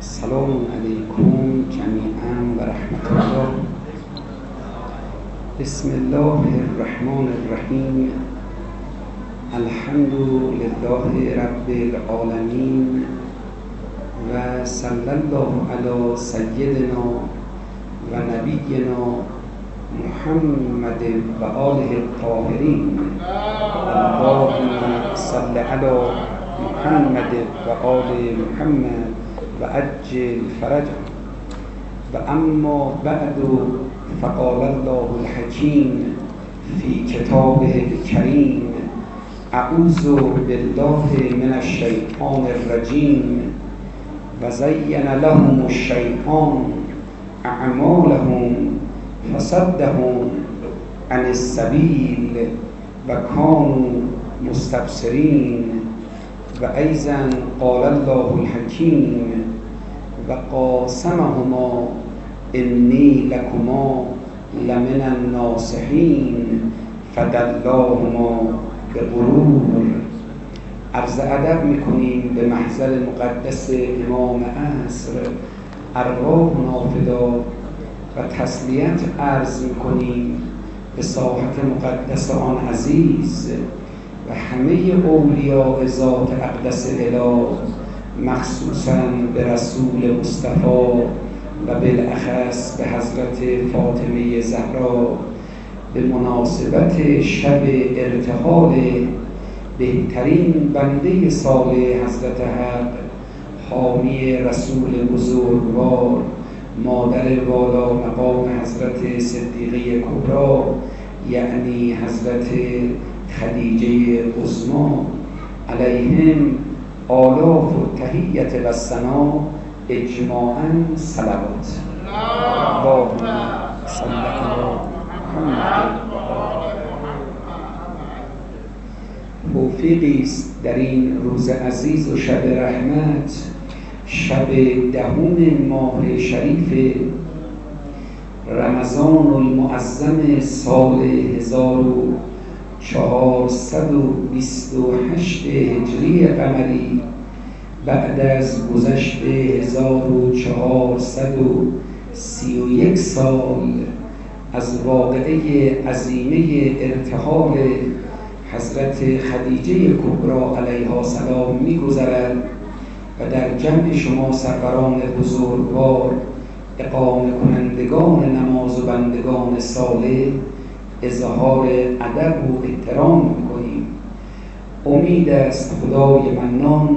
السلام علیکم جمیعا و رحمت الله. بسم الله الرحمن الرحیم. الحمد لله رب العالمین و صلی الله علی سیدنا و نبینا محمد و آله الطاهرین. اللهم صل علی محمد و آل محمد و عجل فرجه. و اما بعد فقال الله الحکیم فی کتابه الکریم: اعوذ بالله من الشیطان الرجیم و زین لهم الشیطان اعمالهم فصدهم عن السبیل و کانوا مستبصرین. و ایضا قال الله الحکیم و قاسمهما انی لکما لمن الناصحین فدلاهما بغرور. عرض ادب میکنیم به محضر مقدس امام عصر ارواحنا فدا و تسلیت عرض میکنیم به ساحت مقدس آن عزیز و همه اولیاء ذات اقدس اله، مخصوصاً به رسول مصطفی و بالاخص به حضرت فاطمه زهرا به مناسبت شب ارتحال بهترین بنده صالح حضرت حق، حامی رسول بزرگوار، مادر والا مقام حضرت صدیقه کبری یعنی حضرت خدیجه عظمی علیهم آلاف التحیة و ثنا اجماعاً صلوات. اللهم صل علی محمد. توفیقی است در این روز عزیز و شب رحمت، شب دهم ماه شریف رمضان المعظم سال 1428 هجری قمری، بعد از گذشت 1431 سال از واقعه عظیمه ارتحال حضرت خدیجه کبری علیها السلام می‌گذرد و در جمع شما سروران بزرگوار، اقامه کنندگان نماز و بندگان صالح اظهار ادب و احترام می‌کنیم. امید است خدای منان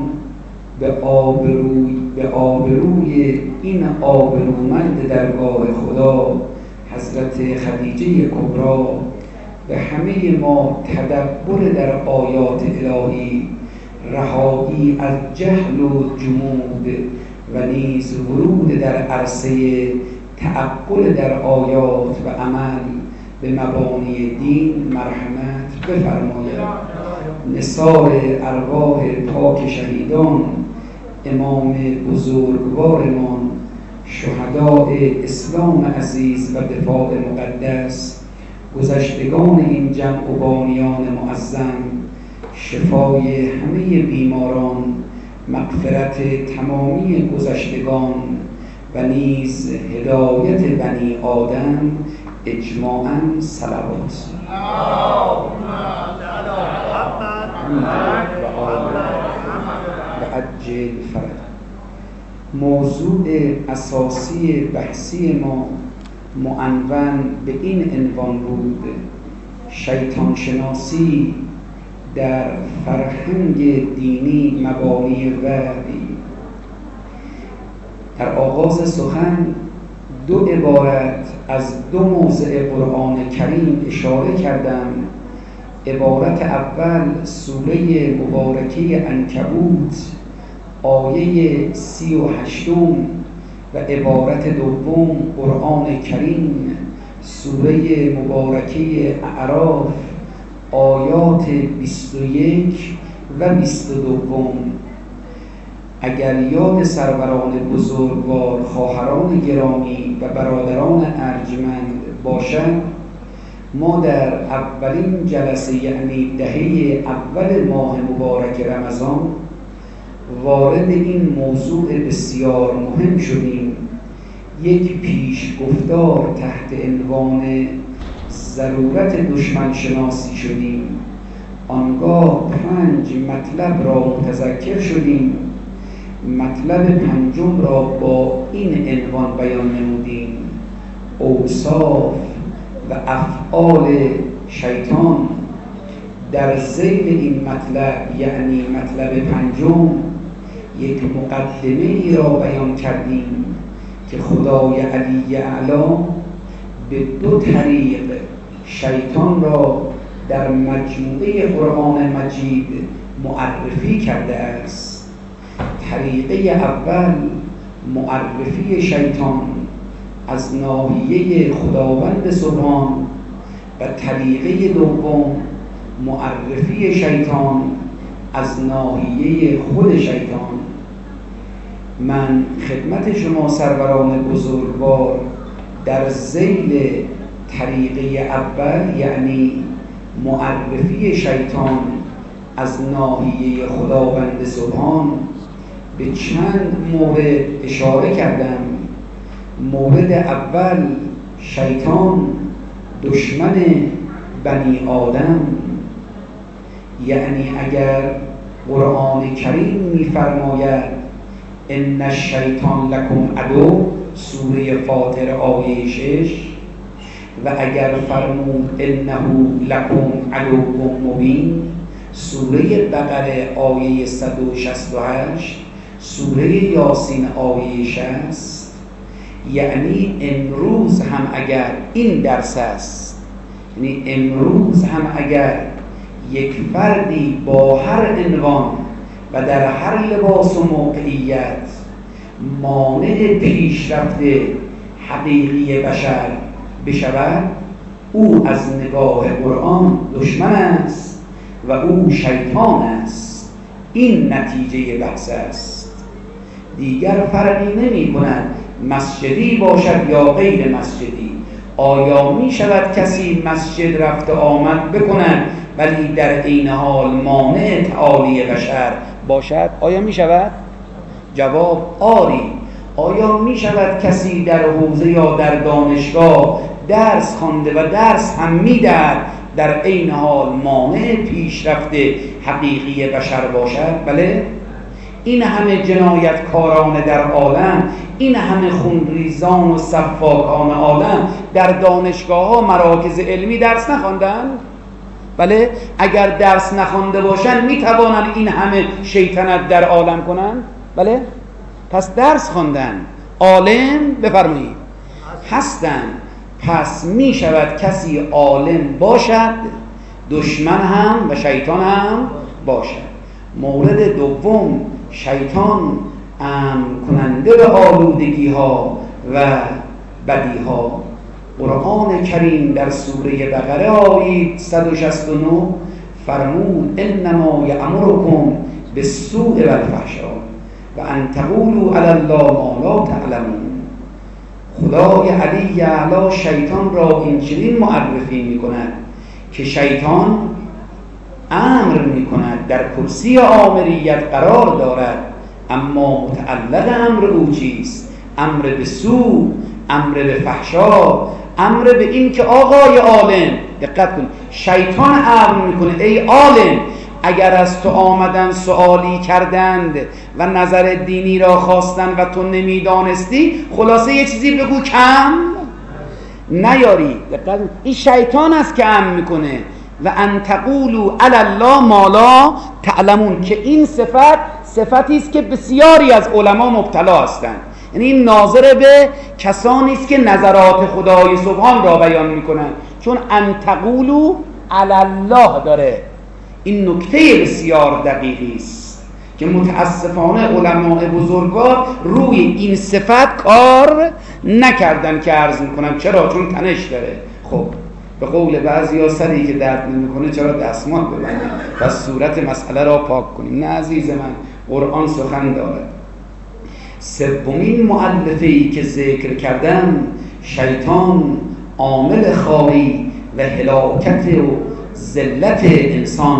به آبروی این آبرومند درگاه خدا حضرت خدیجه کبری به همه ما تدبر در آیات الهی، رهایی از جهل و جمود و نیز ورود در عرصه تعقل در آیات و عمل به مبانی دین مرحمت بفرماید. نثار ارواح پاک شهیدان، امام بزرگوارمان، شهداء اسلام عزیز و دفاع مقدس، گذشتگان این جمع و بانیان معظم، شفای همه بیماران، مغفرت تمامی گذشتگان و نیز هدایت بنی آدم اجماعاً صلوات. و عجل فرج. موضوع اساسی بحثی ما معنون به این عنوان بود: شیطان شناسی در فرهنگ دینی مبانی وحی. در آغاز سخن دو عبارت از دو موضع قرآن کریم اشاره کردم. عبارت اول سوره مبارکه عنکبوت آیه 38 و عبارت دوم قرآن کریم سوره مبارکه اعراف آیات 21 و 22. اگر یاد سروران بزرگوار، خواهران گرامی و برادران ارجمند باشد، ما در اولین جلسه یعنی دهه اول ماه مبارک رمضان وارد این موضوع بسیار مهم شدیم. یک پیش گفتار تحت عنوان ضرورت دشمن شناسی شدیم. آنگاه 5 مطلب را متذکر شدیم. مطلب پنجم را با این عنوان بیان نمودیم: اوصاف و افعال شیطان. در ذیل این مطلب، یعنی مطلب پنجم، یک مقدمه ای را بیان کردیم که خدای علی اعلی به 2 طریق شیطان را در مجموعه قرآن مجید معرفی کرده است. طریقه اول معرفی شیطان از ناحیه خداوند سبحان و طریقه دوم معرفی شیطان از ناحیه خود شیطان. من خدمت شما سروران بزرگوار در ذیل طریقه اول، یعنی معرفی شیطان از ناحیه خداوند سبحان، به چند مورد اشاره کردم. مورد اول، شیطان دشمن بنی آدم. یعنی اگر قرآن کریم می‌فرماید ان الشیطان لکم عدو، سوره فاطر آیه 6، و اگر فرمود انه لکم عدو مبین، سوره بقره آیه 168، سوره یاسین آیه 60، یعنی امروز هم اگر این درس است، یعنی امروز هم اگر یک فردی با هر عنوان و در هر لباس و موقعیت مانع پیشرفت حقیقی بشر بشود، او از نگاه قرآن دشمن است و او شیطان است. این نتیجه بحث است. دیگر فرقی نمی کند مسجدی باشد یا غیر مسجدی. آیا می شود کسی مسجد رفت آمد بکند ولی در عین حال مانع تعالی بشر باشد؟ آیا می شود؟ جواب آری. آیا می شود کسی در حوزه یا در دانشگاه درس خوانده و درس هم می‌دهد در عین حال مانع پیشرفت حقیقی بشر باشد؟ بله. این همه جنایتکاران در عالم، این همه خونریزان و سفاکان عالم در دانشگاه‌ها، مراکز علمی درس نخواندند؟ بله. اگر درس نخوانده باشند میتوانند این همه شیطنت در عالم کنند؟ بله. پس درس خواندن، عالم بفرمایید هستند. پس می شود کسی عالم باشد دشمن هم و شیطان هم باشد. مورد دوم، شیطان امن کننده به آلودگی ها و بدی ها. قرآن کریم در سوره بقره آیه 169 فرمود انما یأمرکم بالسوء والفحشاء و ان تقولوا علی الله ما لا تعلمون. خدای علی اعلی شیطان را این چنین معرفی می کند که شیطان امر می کند، در کرسی آمریت قرار دارد، اما متعلق امر او چیست؟ امر به سوء، امر به فحشا، امر به این که آقای عالم، دقت کن، شیطان امر می کنه ای عالم، اگر از تو آمدن سوالی کردند و نظر دینی را خواستند و تو نمیدانستی، خلاصه یه چیزی بگو کم نیاری. این شیطان است که امر میکنه و ان تقولوا علی الله ما لا تعلمون، که این صفتی است که بسیاری از علما مبتلا هستند. یعنی این ناظر به کسانی است که نظرات خدای سبحان را بیان میکنند، چون ان تقولوا علی الله داره. این نکته بسیار دقیقی است که متاسفانه علماء بزرگوار روی این صفت کار نکردن که عرض میکنم. چرا؟ چون تنش داره. خب به قول بعضیا سری که درد نمیکنه چرا دستمال ببندیم و صورت مسئله را پاک کنیم؟ نه عزیز من، قرآن سخن دارد. سومین مؤلفه‌ای که ذکر کردم، شیطان عامل خاری و هلاکت و ذلت انسان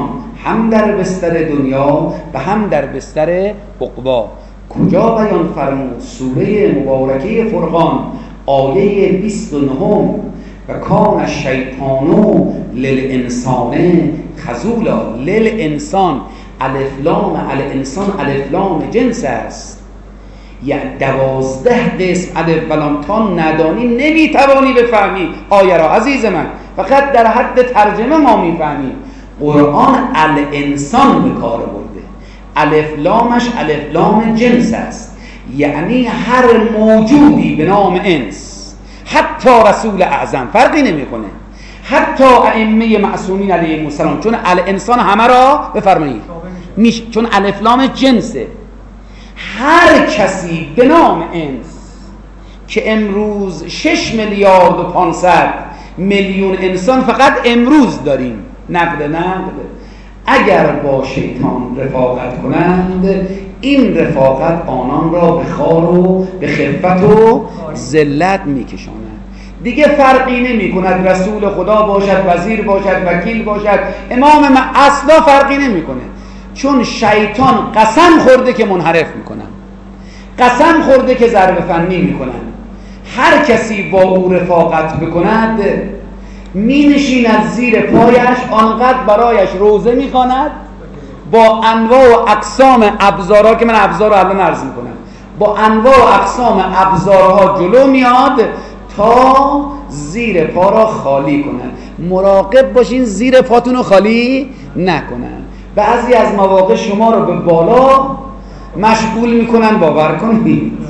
هم در بستر دنیا و هم در بستر عقبا. کجا بیان فرمود؟ سوره مبارکه فرقان آیه 29 و کان الشیطان للانسان خذولا. للانسان، الف لام الانسان الف لام جنس است، یعنی 12 قسم الف و لام تا ندانی نمیتوانی بفهمی آیه را عزیز من، فقط در حد ترجمه ما میفهمیم. قرآن الانسان به کار برده، الف لامش الف لام جنس است، یعنی هر موجودی به نام انس، حتی رسول اعظم فرقی نمیکنه، حتی ائمه معصومین علیهم السلام، چون الانسان همه را بفرمایید میشه، چون الف لام جنسه. هر کسی به نام انس که امروز 6 میلیارد و 500 میلیون انسان فقط امروز داریم، نقد اگر با شیطان رفاقت کنند، این رفاقت آنان را به خار و به خفت و ذلت میکشاند. دیگه فرقی نمی کند رسول خدا باشد، وزیر باشد، وکیل باشد، امام اصلا فرقی نمی کنه، چون شیطان قسم خورده که منحرف میکنن، قسم خورده که ضرب فنی میکنن. هر کسی با او رفاقت بکند می نشیند زیر پایش، آنقدر برایش روزه میخواند با انواع و اقسام ابزارها که من ابزار رو الان عرض میکنم، با انواع و اقسام ابزارها جلو میاد تا زیر پا را خالی کنن. مراقب باشین زیر پاتون رو خالی نکنن. بعضی از مواقع شما رو به بالا مشغول میکنن، باور کنید.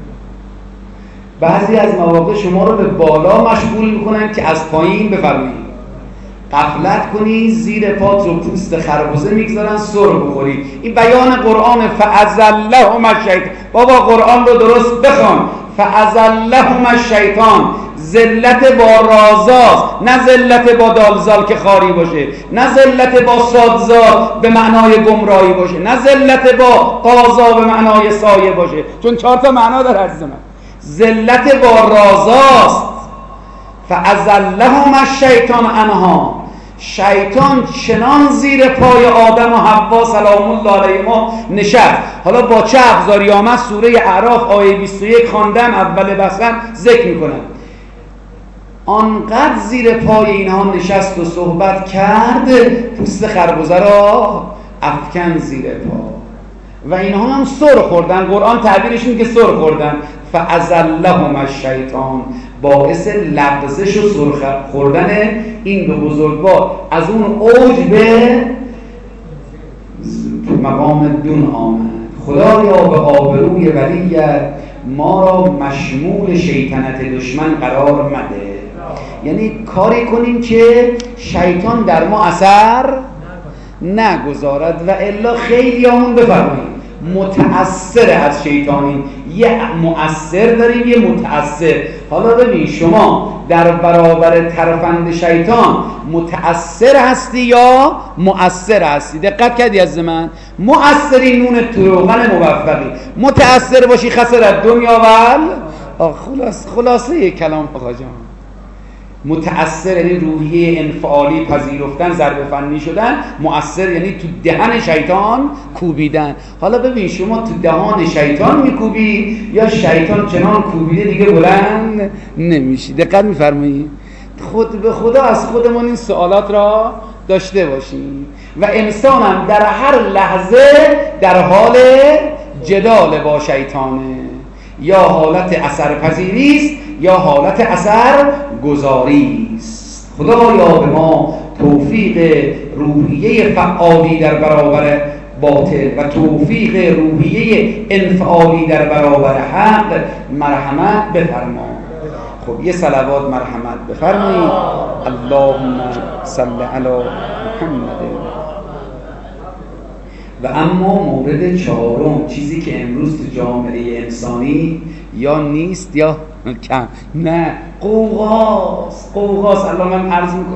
بعضی از مواقع شما رو به بالا مشغول میکنن که از پایین بفرمایید غفلت کنی، زیر پات رو پوست خربزه میگذارن سر بخوری. این بیان قرآن. فأزلهم الشیطان. بابا قرآن رو درست بخوان. فأزلهم الشیطان، ذلت با رازاست، نه ذلت با دالزال که خاری باشه، نه ذلت با صادزال به معنای گمراهی باشه، نه ذلت با قازا به معنای سایه باشه، چون 4 تا معنا داره عزیز من. ذلت با رازاست. فأزلهم الشیطان عنها، شیطان چنان زیر پای آدم و حوا سلام الله علیهما نشست. حالا با چه ابزاری آمد؟ سوره اعراف آیه 21 خواندم، اول بسن ذکر میکنم. آنقدر زیر پای اینها نشست و صحبت کرد، پوست خربزه را افکن زیر پا و اینها هم سر خوردن. قرآن تعبیرش اینه که سر خوردن. فأزلهم الشیطان، باعث لغزش و سر خوردن این دو بزرگوار از اون اوج به مقام دون آمد. خدایا به آبروی ولیت ما را مشمول شیطنت دشمن قرار مده. یعنی کاری کنیم که شیطان در ما اثر نگذارد و الا خیلی همون بفرمایید متأثر از شیطانیم. یه مؤثر داریم، یه متأثر. حالا ببین شما در برابر ترفند شیطان متأثر هستی یا مؤثر هستی؟ دقت کردی از من؟ مؤثری نون تروغن موفقی، متأثر باشی خسر دنیا و خلاصه کلام آقا جان. متأثر یعنی روحیه انفعالی پذیرفتن، ضرب فنی شدن. مؤثر یعنی تو دهن شیطان کوبیدن. حالا ببین شما تو دهان شیطان میکوبی یا شیطان چنان کوبیده دیگه بلند نمیشی؟ دقت میفرمایید؟ خود به خدا از خودمون این سوالات را داشته باشیم و انسان هم در هر لحظه در حال جدال با شیطانه، یا حالت اثر پذیری است یا حالت اثر گذاری است. خدایا به ما توفیق روحیه فعالی در برابر باطل و توفیق روحیه انفعالی در برابر حق مرحمت بفرما. خب یه صلوات مرحمت بفرمایید. اللهم صل علی محمد. و اما مورد 4، چیزی که امروز تو جامعه انسانی یا نیست یا کم، نه قوقاست. الان من عرض میکنم.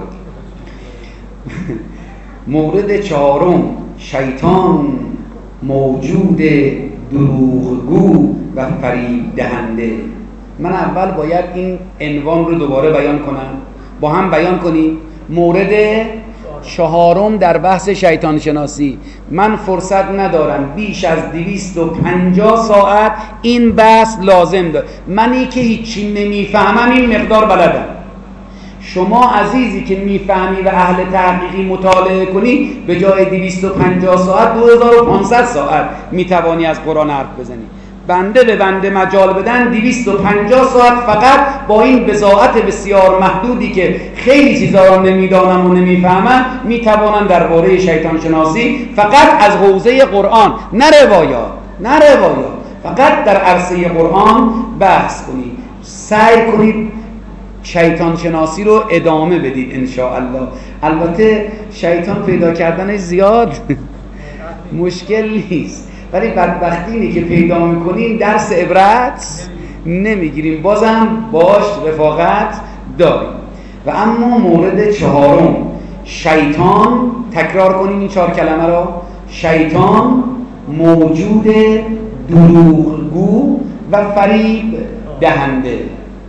مورد 4، شیطان موجود دروغگو و فریب دهنده. من اول باید این عنوان رو دوباره بیان کنم، با هم بیان کنیم. مورد 4 در بحث شیطان شناسی. من فرصت ندارم بیش از 250 ساعت این بحث لازم داره. منی که هیچی نمیفهمم این مقدار بلدم. شما عزیزی که میفهمی و اهل تحقیقی مطالعه کنی به جای 250 ساعت 2500 ساعت میتوانی از قرآن حرف بزنی. بنده به بنده مجال بدن 250 ساعت فقط با این بضاعت بسیار محدودی که خیلی چیزا رو نمیدانم و نمیفهمم میتوانم درباره شیطان شناسی فقط از حوزه قرآن، نه روایات، فقط در عرصه قرآن بحث کنید. سعی کنید شیطان شناسی رو ادامه بدید انشاءالله. البته شیطان پیدا کردنش زیاد مشکل نیست، ولی بدبختی اینه که پیدا میکنیم درس عبرت نمیگیریم، بازم باش رفاقت داریم. و اما مورد 4، شیطان، تکرار کنیم این 4 کلمه را. شیطان موجود دروغگو و فریب دهنده.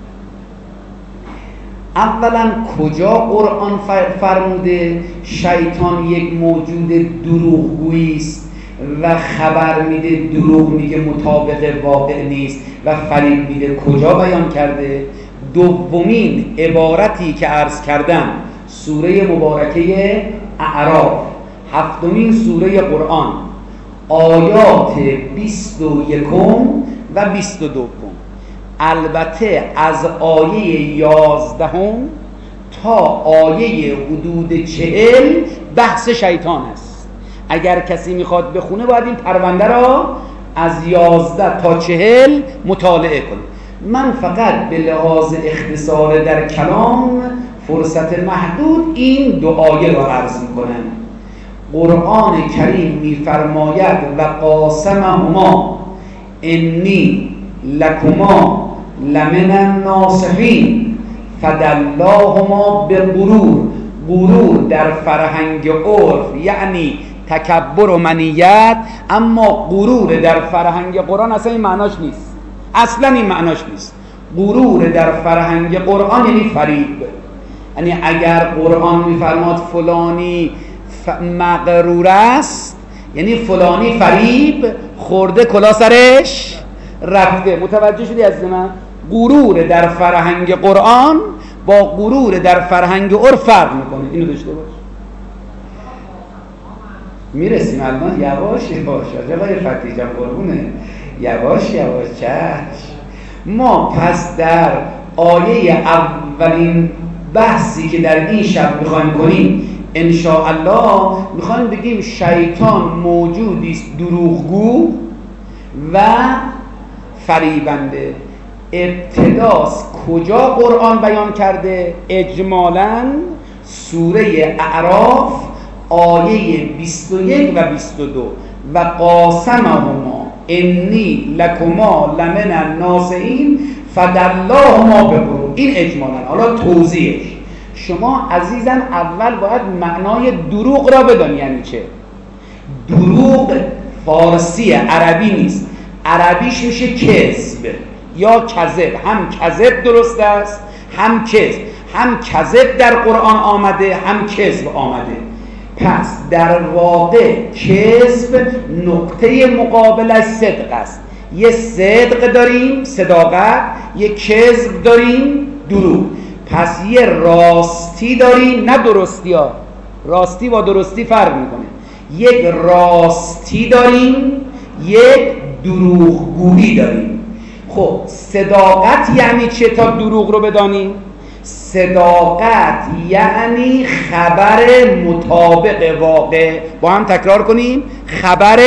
اولا کجا قرآن فرموده شیطان یک موجود دروغگویی است و خبر میده، دروغ میگه، مطابق واقع نیست و فریب میده؟ کجا بیان کرده؟ دومین عبارتی که عرض کردم سوره مبارکه اعراف، 7مین سوره قرآن، آیات 21 و 22. البته از آیه 11 تا آیه حدود 40 بحث شیطان است. اگر کسی میخواد بخونه باید این پرونده را از 11 تا 40 مطالعه کنه. من فقط به لحاظ اختصار در کلام فرصت محدود این 2 آیه را عرض میکنم. قرآن کریم میفرماید و قاسمهما انی لکما لمن الناصحین فدلاهما بالغرور. غرور در فرهنگ عرف یعنی تکبر و منیت، اما غرور در فرهنگ قرآن اصلا این معناش نیست. اصلا این معناش نیست. غرور در فرهنگ قرآن یعنی فریب. یعنی اگر قرآن میفرماد فلانی مغرور است، یعنی فلانی فریب خورده، کلا سرش رفته. متوجه شدی از من؟ غرور در فرهنگ قرآن با غرور در فرهنگ عرف فرق میکنه. اینو داشته باش. میرسیم الان یواش آقای فتحی جان قربونه، یواش چشم. ما پس در آیه اولین بحثی که در این شب میخوایم کنیم انشاءالله میخوایم بگیم شیطان موجودی است دروغگو و فریبنده. ابتداس کجا قرآن بیان کرده؟ اجمالاً سوره اعراف آیه 21 و 22 و قاسمهما انی لکما لمن الناصحین فدلاهما بغرور. این اجمالاً. حالا توضیحش، شما عزیزان اول باید معنای دروغ را بدانی. یعنی چه؟ دروغ فارسی، عربی نیست. عربیش میشه کذب یا کذب. هم کذب درست است، هم کذب. هم کذب در قرآن آمده، هم کذب آمده. پس در واقع کذب نقطه مقابلش صدق است. یه صدق داریم، صداقت، یه کذب داریم، دروغ. پس یه راستی داریم، نه درستی ها، راستی با درستی فرق میکنه. یک راستی داریم، یک دروغگویی داریم. خب صداقت یعنی چه تا دروغ رو بدانیم؟ صداقت یعنی خبر مطابق واقع. با هم تکرار کنیم، خبر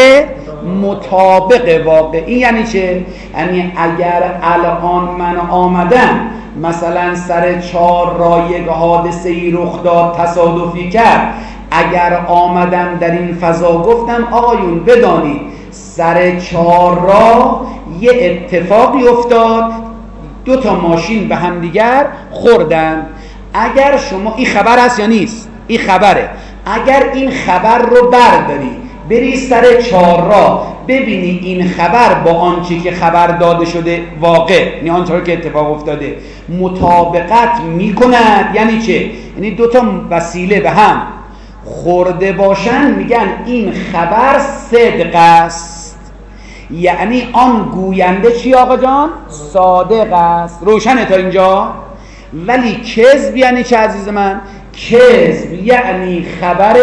مطابق واقع. این یعنی چه؟ یعنی اگر الان من آمدم مثلا سر 4 راه یک حادثه‌ای رخ داد، تصادفی کرد، اگر آمدم در این فضا گفتم آقایون بدانید سر 4 راه یه اتفاقی افتاد، 2 تا ماشین به هم دیگر خوردن. اگر شما، این خبر هست یا نیست؟ این خبره. اگر این خبر رو برداری بری سر 4 راه ببینی این خبر با آنچه که خبر داده شده واقع، یعنی آنچه که اتفاق افتاده مطابقت میکند. یعنی چه؟ یعنی 2 تا وسیله به هم خورده باشن میگن این خبر صدق است، یعنی آن گوینده چی آقا جان؟ صادق است. روشنه تا اینجا؟ ولی کذب یعنی چه عزیز من؟ کذب یعنی خبر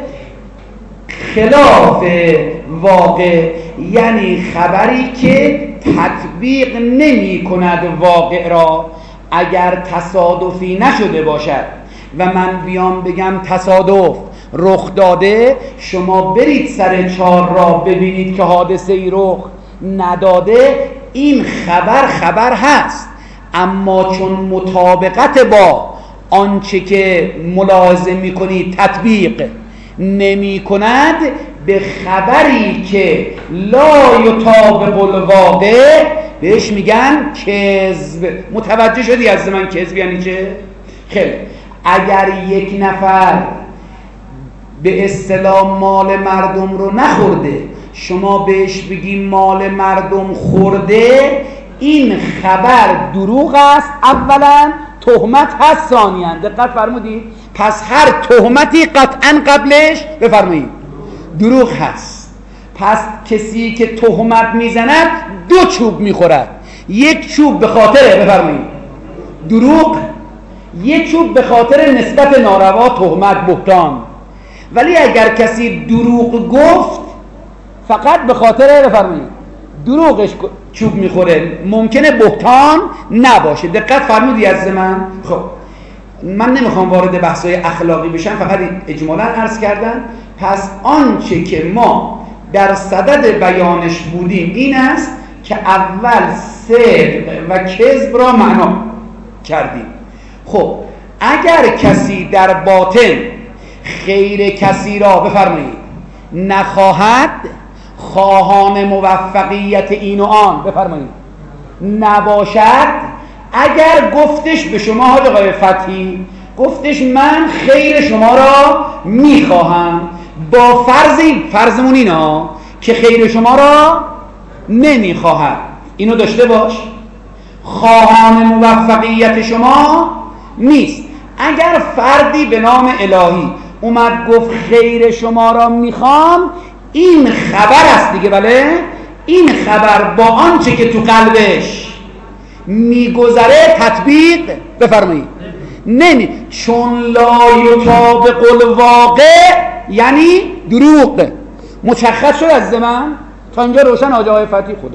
خلاف واقع، یعنی خبری که تطبیق نمی کند واقع را. اگر تصادفی نشده باشد و من بیام بگم تصادف رخ داده، شما برید سر چهارراه ببینید که حادثه ای رخ نداده، این خبر هست، اما چون مطابقت با آنچه که ملاحظه میکنید تطبیق نمی کند، به خبری که لا یطابق الواقع بهش میگن کذب. متوجه شدی از من کذب یعنی چه؟ خیلی. اگر یک نفر به اصطلاح مال مردم رو نخورده، شما بهش بگی مال مردم خورده، این خبر دروغ است. اولا تهمت هست، ثانیاً دقت فرمودید؟ پس هر تهمتی قطعاً قبلش بفرمایید دروغ هست. پس کسی که تهمت میزند دو چوب میخورد، یک چوب به خاطر بفرمایید دروغ، یک چوب به خاطر نسبت ناروا، تهمت، بهتان. ولی اگر کسی دروغ گفت فقط به خاطر بفرمایید دروغش چوب میخوره، ممکنه بهتان نباشه. دقت فرمودی از من؟ خب من نمیخوام وارد بحث‌های اخلاقی بشم، فقط اجمالاً عرض کردم. پس آنچه که ما در صدد بیانش بودیم این است که اول صدق و کذب را معنا کردیم. خب اگر کسی در باطن خیر کسی را بفرمایید نخواهد، خواهان موفقیت این و آن بفرمایید نباشد، اگر گفتش به شما حاج آقای فتحی، گفتش من خیر شما را میخواهم، با فرضمون اینا که خیر شما را نمیخواهد، اینو داشته باش، خواهان موفقیت شما نیست. اگر فردی به نام الهی اومد گفت خیر شما را میخوام، این خبر است دیگه. بله، این خبر با آنچه که تو قلبش میگذره تطبیق بفرمایید نمی، چون لا یطابق الواقع یعنی دروغ. مشخص شد از من تا اینجا روشن حاج آقای فتحی؟ خدا.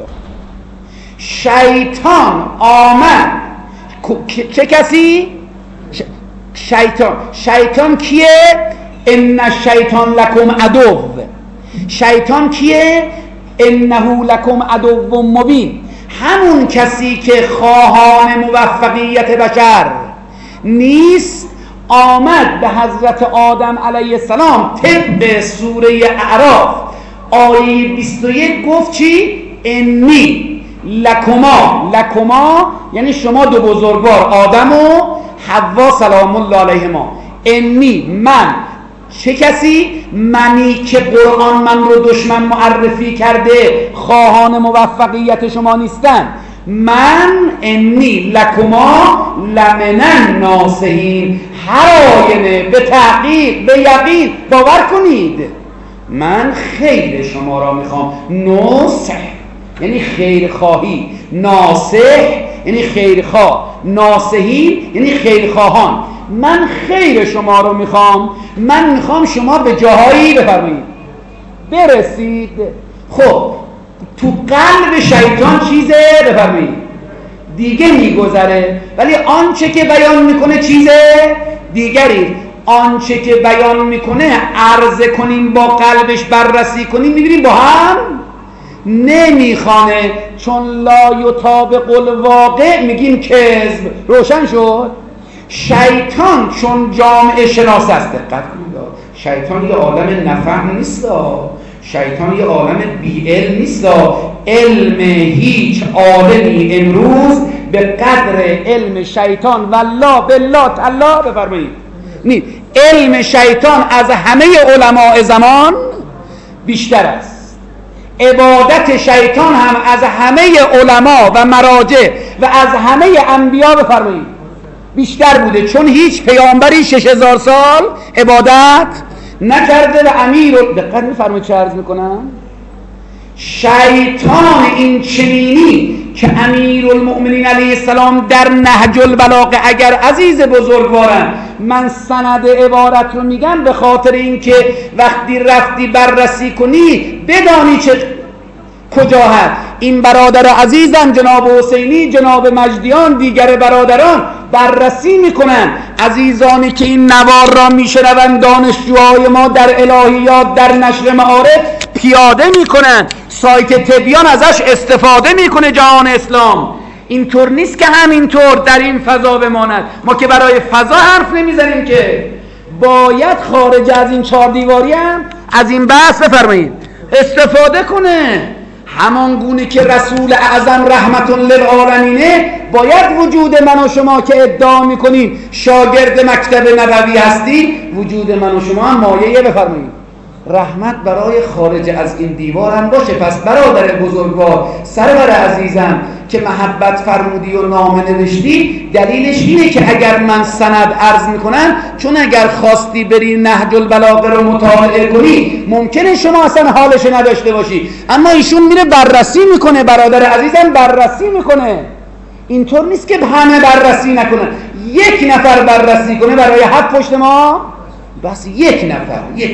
شیطان آمد. چه کسی؟ شیطان کیه؟ ان الشیطان لکم عدو. شیطان کیه؟ انه لکم عدو مبین. همون کسی که خواهان موفقیت بشر نیست، آمد به حضرت آدم علیه السلام طبق سوره اعراف آیه 21 گفت چی؟ انی لکما یعنی شما دو بزرگوار آدم و حوا سلام الله علیهما، انی من، چه کسی؟ منی که قرآن من رو دشمن معرفی کرده، خواهان موفقیت شما نیستن، من انی لکما لمن الناصحین، هر آینه به تحقیق به یقین باور کنید من خیر شما را میخوام. ناصح یعنی خیر خواهی، ناصح یعنی خیر خواه، ناصحین یعنی خیر خواهان. من خیر شما رو میخوام، من میخوام شما به جاهایی بفرمایید برسید. خب تو قلب شیطان چیزه بفرمایید دیگه میگذره، ولی آنچه که بیان میکنه چیزه دیگری. آنچه که بیان میکنه عرضه کنیم با قلبش بررسی کنیم میبینیم با هم نمیخانه، چون لا یطابق الواقع میگیم کذب. روشن شد؟ شیطان چون جامعه شناس است، دقت کنید، شیطان یه عالم نفهم نیست، شیطان یه عالم بی علم نیست. علم هیچ عالمی امروز به قدر علم شیطان والله بالله تعالی بفرمایید نیست. علم شیطان از همه علماء زمان بیشتر است. عبادت شیطان هم از همه علما و مراجع و از همه انبیا بفرمایید بیشتر بوده، چون هیچ پیامبری 6000 سال عبادت نکرده و امیر دقت می‌فرمایید چه عرض میکنم؟ شیطان این چنینی که امیرالمؤمنین علیه السلام در نهج البلاغه اگر عزیز بزرگوارم من سند عبارت رو میگم به خاطر اینکه وقتی رفتی بررسی کنی بدانی چه کجا هست. این برادر عزیزم جناب حسینی، جناب مجدیان، دیگر برادران بررسی میکنن. عزیزانی که این نوار را میشنوند دانشجوهای ما در الهیات در نشر معارف پیاده میکنن، سایت تبیان ازش استفاده میکنه. جهان اسلام اینطور نیست که همینطور در این فضا بماند. ما که برای فضا حرف نمیزنیم که باید خارج از این چهار دیواری هم از این بحث بفرمایید استفاده کنه. همان گونه که رسول اعظم رحمت للعالمینه باید وجود من و شما که ادعا میکنیم شاگرد مکتب نبوی هستی، وجود من و شما هم مایه بفرمایید رحمت برای خارج از این دیوار هم باشه. پس برادر بزرگوار، سرور عزیزم که محبت فرمودی و نامه نوشتی، دلیلش اینه که اگر من سند عرض میکنم، چون اگر خواستی بری نهج البلاغه رو مطالعه کنی ممکنه شما اصلا حالش نداشته باشی، اما ایشون میره بررسی میکنه. برادر عزیزم بررسی میکنه. اینطور نیست که همه بررسی نکنن، یک نفر بررسی کنه برای 7 پشت ما، بس یک نفر.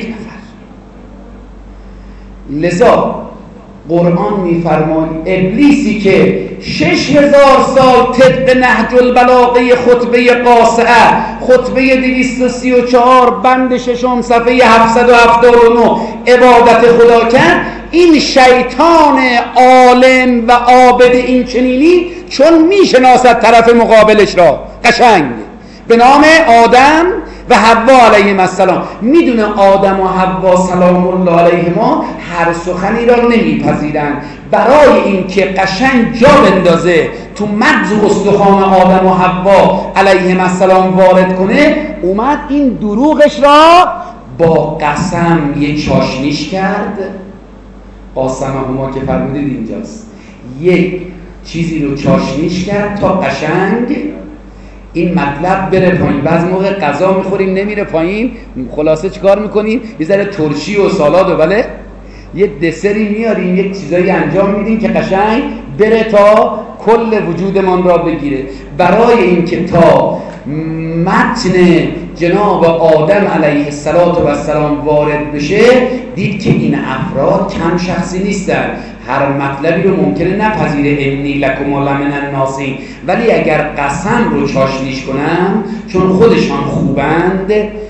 لذا قرآن میفرماید ابلیسی که 6000 سال طبق نهج البلاغه خطبه قاصعه، خطبه 234 بند 6 صفحه 779 عبادت خدا کرد، این شیطان عالم و عابد این چنینی چون میشناسد طرف مقابلش را قشنگ به نام آدم و حوا علیهم السلام، میدونه آدم و حوا سلام الله علیهما هر سخنی را نمیپذیرن. برای اینکه قشنگ جا بندازه تو مغز و استخوان آدم و حوا علیهم السلام وارد کنه، اومد این دروغش را با قسم یک چاشنیش کرد. قاسمهما که فرمودید اینجاست، یک چیزی رو چاشنیش کرد تا قشنگ این مطلب بره پایین. بعض موقع غذا میخوریم نمیره پایین، خلاصه چیکار میکنیم؟ یه ذره ترشی و سالاد و بله یه دسری میاریم، یک چیزایی انجام میدیم که قشنگ بره تا کل وجودمان را بگیره. برای اینکه تا متن جناب آدم علیه السلام وارد بشه، دید که این افراد کم شخصی نیستن، هر مطلبی رو ممکنه نپذیره. انی لکم لمن الناصحین، ولی اگر قسم رو چاشنیش کنم، چون خودشان خوبند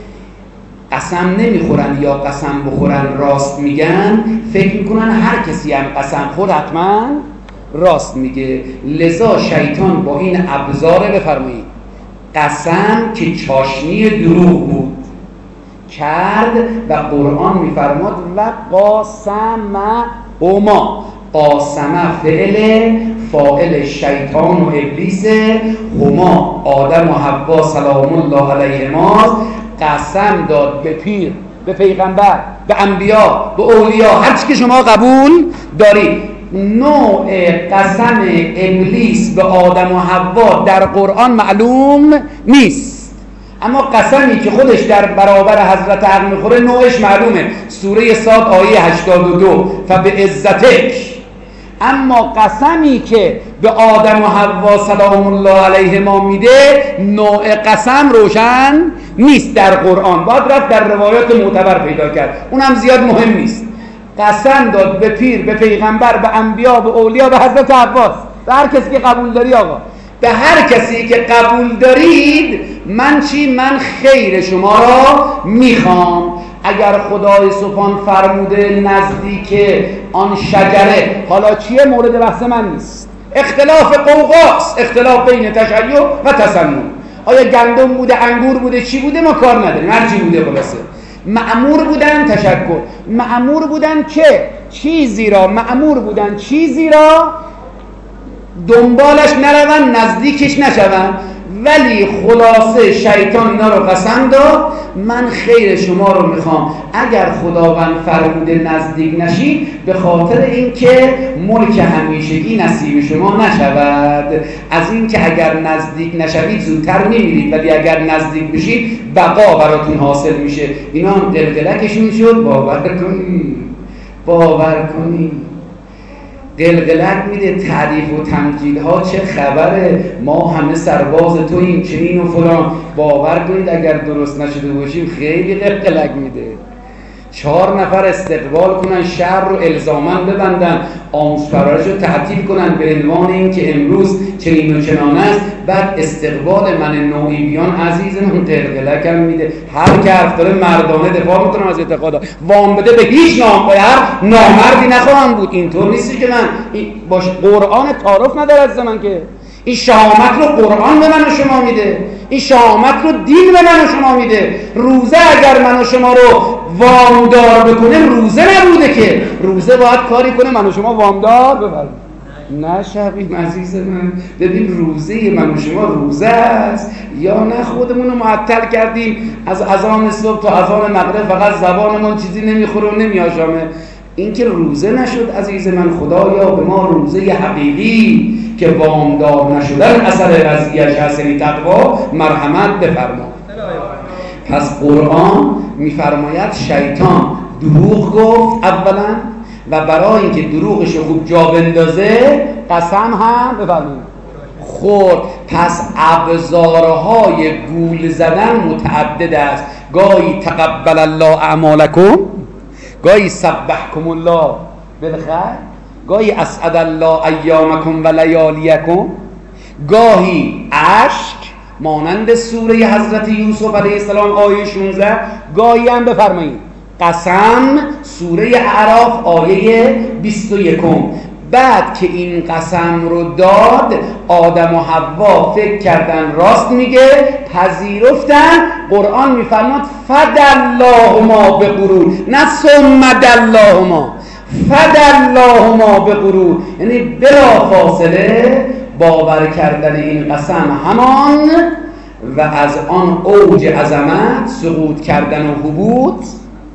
قسم نمیخورن یا قسم بخورن راست میگن، فکر میکنن هر کسی هم قسم خور حتما راست میگه. لذا شیطان با این ابزار بفرمایید قسم که چاشنی دروغ بود کرد و قرآن میفرماد و قاسم هما، قاسم فعل فاعل شیطان و ابلیس، هما آدم و حوا سلام الله علیهما، قسم داد به پیر، به پیغمبر، به انبیا، به اولیا، هر چی که شما قبول دارید. نوع قسم ابلیس به آدم و حوا در قرآن معلوم نیست، اما قسمی که خودش در برابر حضرت حق میخوره نوعش معلومه. سوره صاد آیه 82 فبعزتک. اما قسمی که به آدم و حوا سلام الله علیهما میده نوع قسم روشن نیست در قرآن، باید رفت در روایات معتبر پیدا کرد، اونم زیاد مهم نیست. قسم داد به پیر، به پیغمبر، به انبیا، به اولیا، به حضرت عباس، به هر کسی که قبول داری. آقا به هر کسی که قبول دارید من چی؟ من خیر شما را میخوام. اگر خدای سبحان فرموده نزدیک آن شجره، حالا چیه مورد بحث من نیست، اختلاف قوقاست، اختلاف بین تشیع و تسنن. آیا گندم بوده، انگور بوده، چی بوده، ما کار نداریم، هر چی بوده خلاصه. مأمور بودن تشکر، مأمور بودن که چیزی را، مأمور بودن چیزی را دنبالش نروند، نزدیکش نشوند، ولی خلاصه شیطان اینا رو قسم داد من خیر شما رو میخوام، اگر خداوند فرموده نزدیک نشید به خاطر اینکه ملک همیشگی نصیب شما نشود، از اینکه اگر نزدیک نشوید زودتر میمیرید ولی اگر نزدیک بشید بقا براتون حاصل میشه. اینا هم دلدلکشون شد. باور کنید قلقلک میده تعریف و تمجیدها چه خبره، ما همه سرباز توییم چنین و فلان. باور کنید اگر درست نشده باشیم خیلی قلقلک میده. 4 نفر استقبال کنن، شهر رو الزاماً ببندن، آموز پرورش رو تعطیل کنن به عنوان این که امروز چنین و چنان است، بعد استقبال من نوعی بیان عزیز من قلقلک هم میده. هر که حرف داره مردانه دفاع میکنم از اعتقادات، وام بده به هیچ هر نامردی نخواهم بود. اینطور نیستی که من باش قرآن تعارف نداره از من که این شهامت رو قرآن به من و شما میده، این شهامت رو دین به من و شما میده. روزه اگر من و شما رو وامدار بکنه روزه نبوده که، روزه باید کاری کنه من و شما وامدار ببریم. نشویم عزیز من، ببین روزه من و شما روزه است یا نه خودمون رو معطل کردیم از اذان صبح تا اذان مغرب فقط زبانمون چیزی نمیخوره و نمیآشامه. این که روزه نشد عزیز من، خدایا به ما روزه حقیقی که وامدار نشدن اثر رضیت حسنی تقوا مرحمت بفرما. پس قرآن میفرماید شیطان دروغ گفت اولا و برای اینکه دروغش رو خوب جا بندازه قسم هم بفرمایید خورد. پس ابزارهای گول زدن متعدد است. گاهی تقبل الله اعمالکم، گاهی سبحکم الله بالخیر، گاهی اسعد الله ایامکم و لیالیکم، گاهی اشک مانند سوره حضرت یوسف علیه السلام آیه 16، گاهی هم بفرمایید قسم سوره اعراف آیه 21. بعد که این قسم رو داد آدم و حوا فکر کردن راست میگه، پذیرفتن. قرآن میفرماد فدلاهما به غرور، نه ثم دلاهما، فدلاهما به غرور، یعنی بلا فاصله باور کردن این قسم همان و از آن اوج عظمت سقوط کردن و هبوط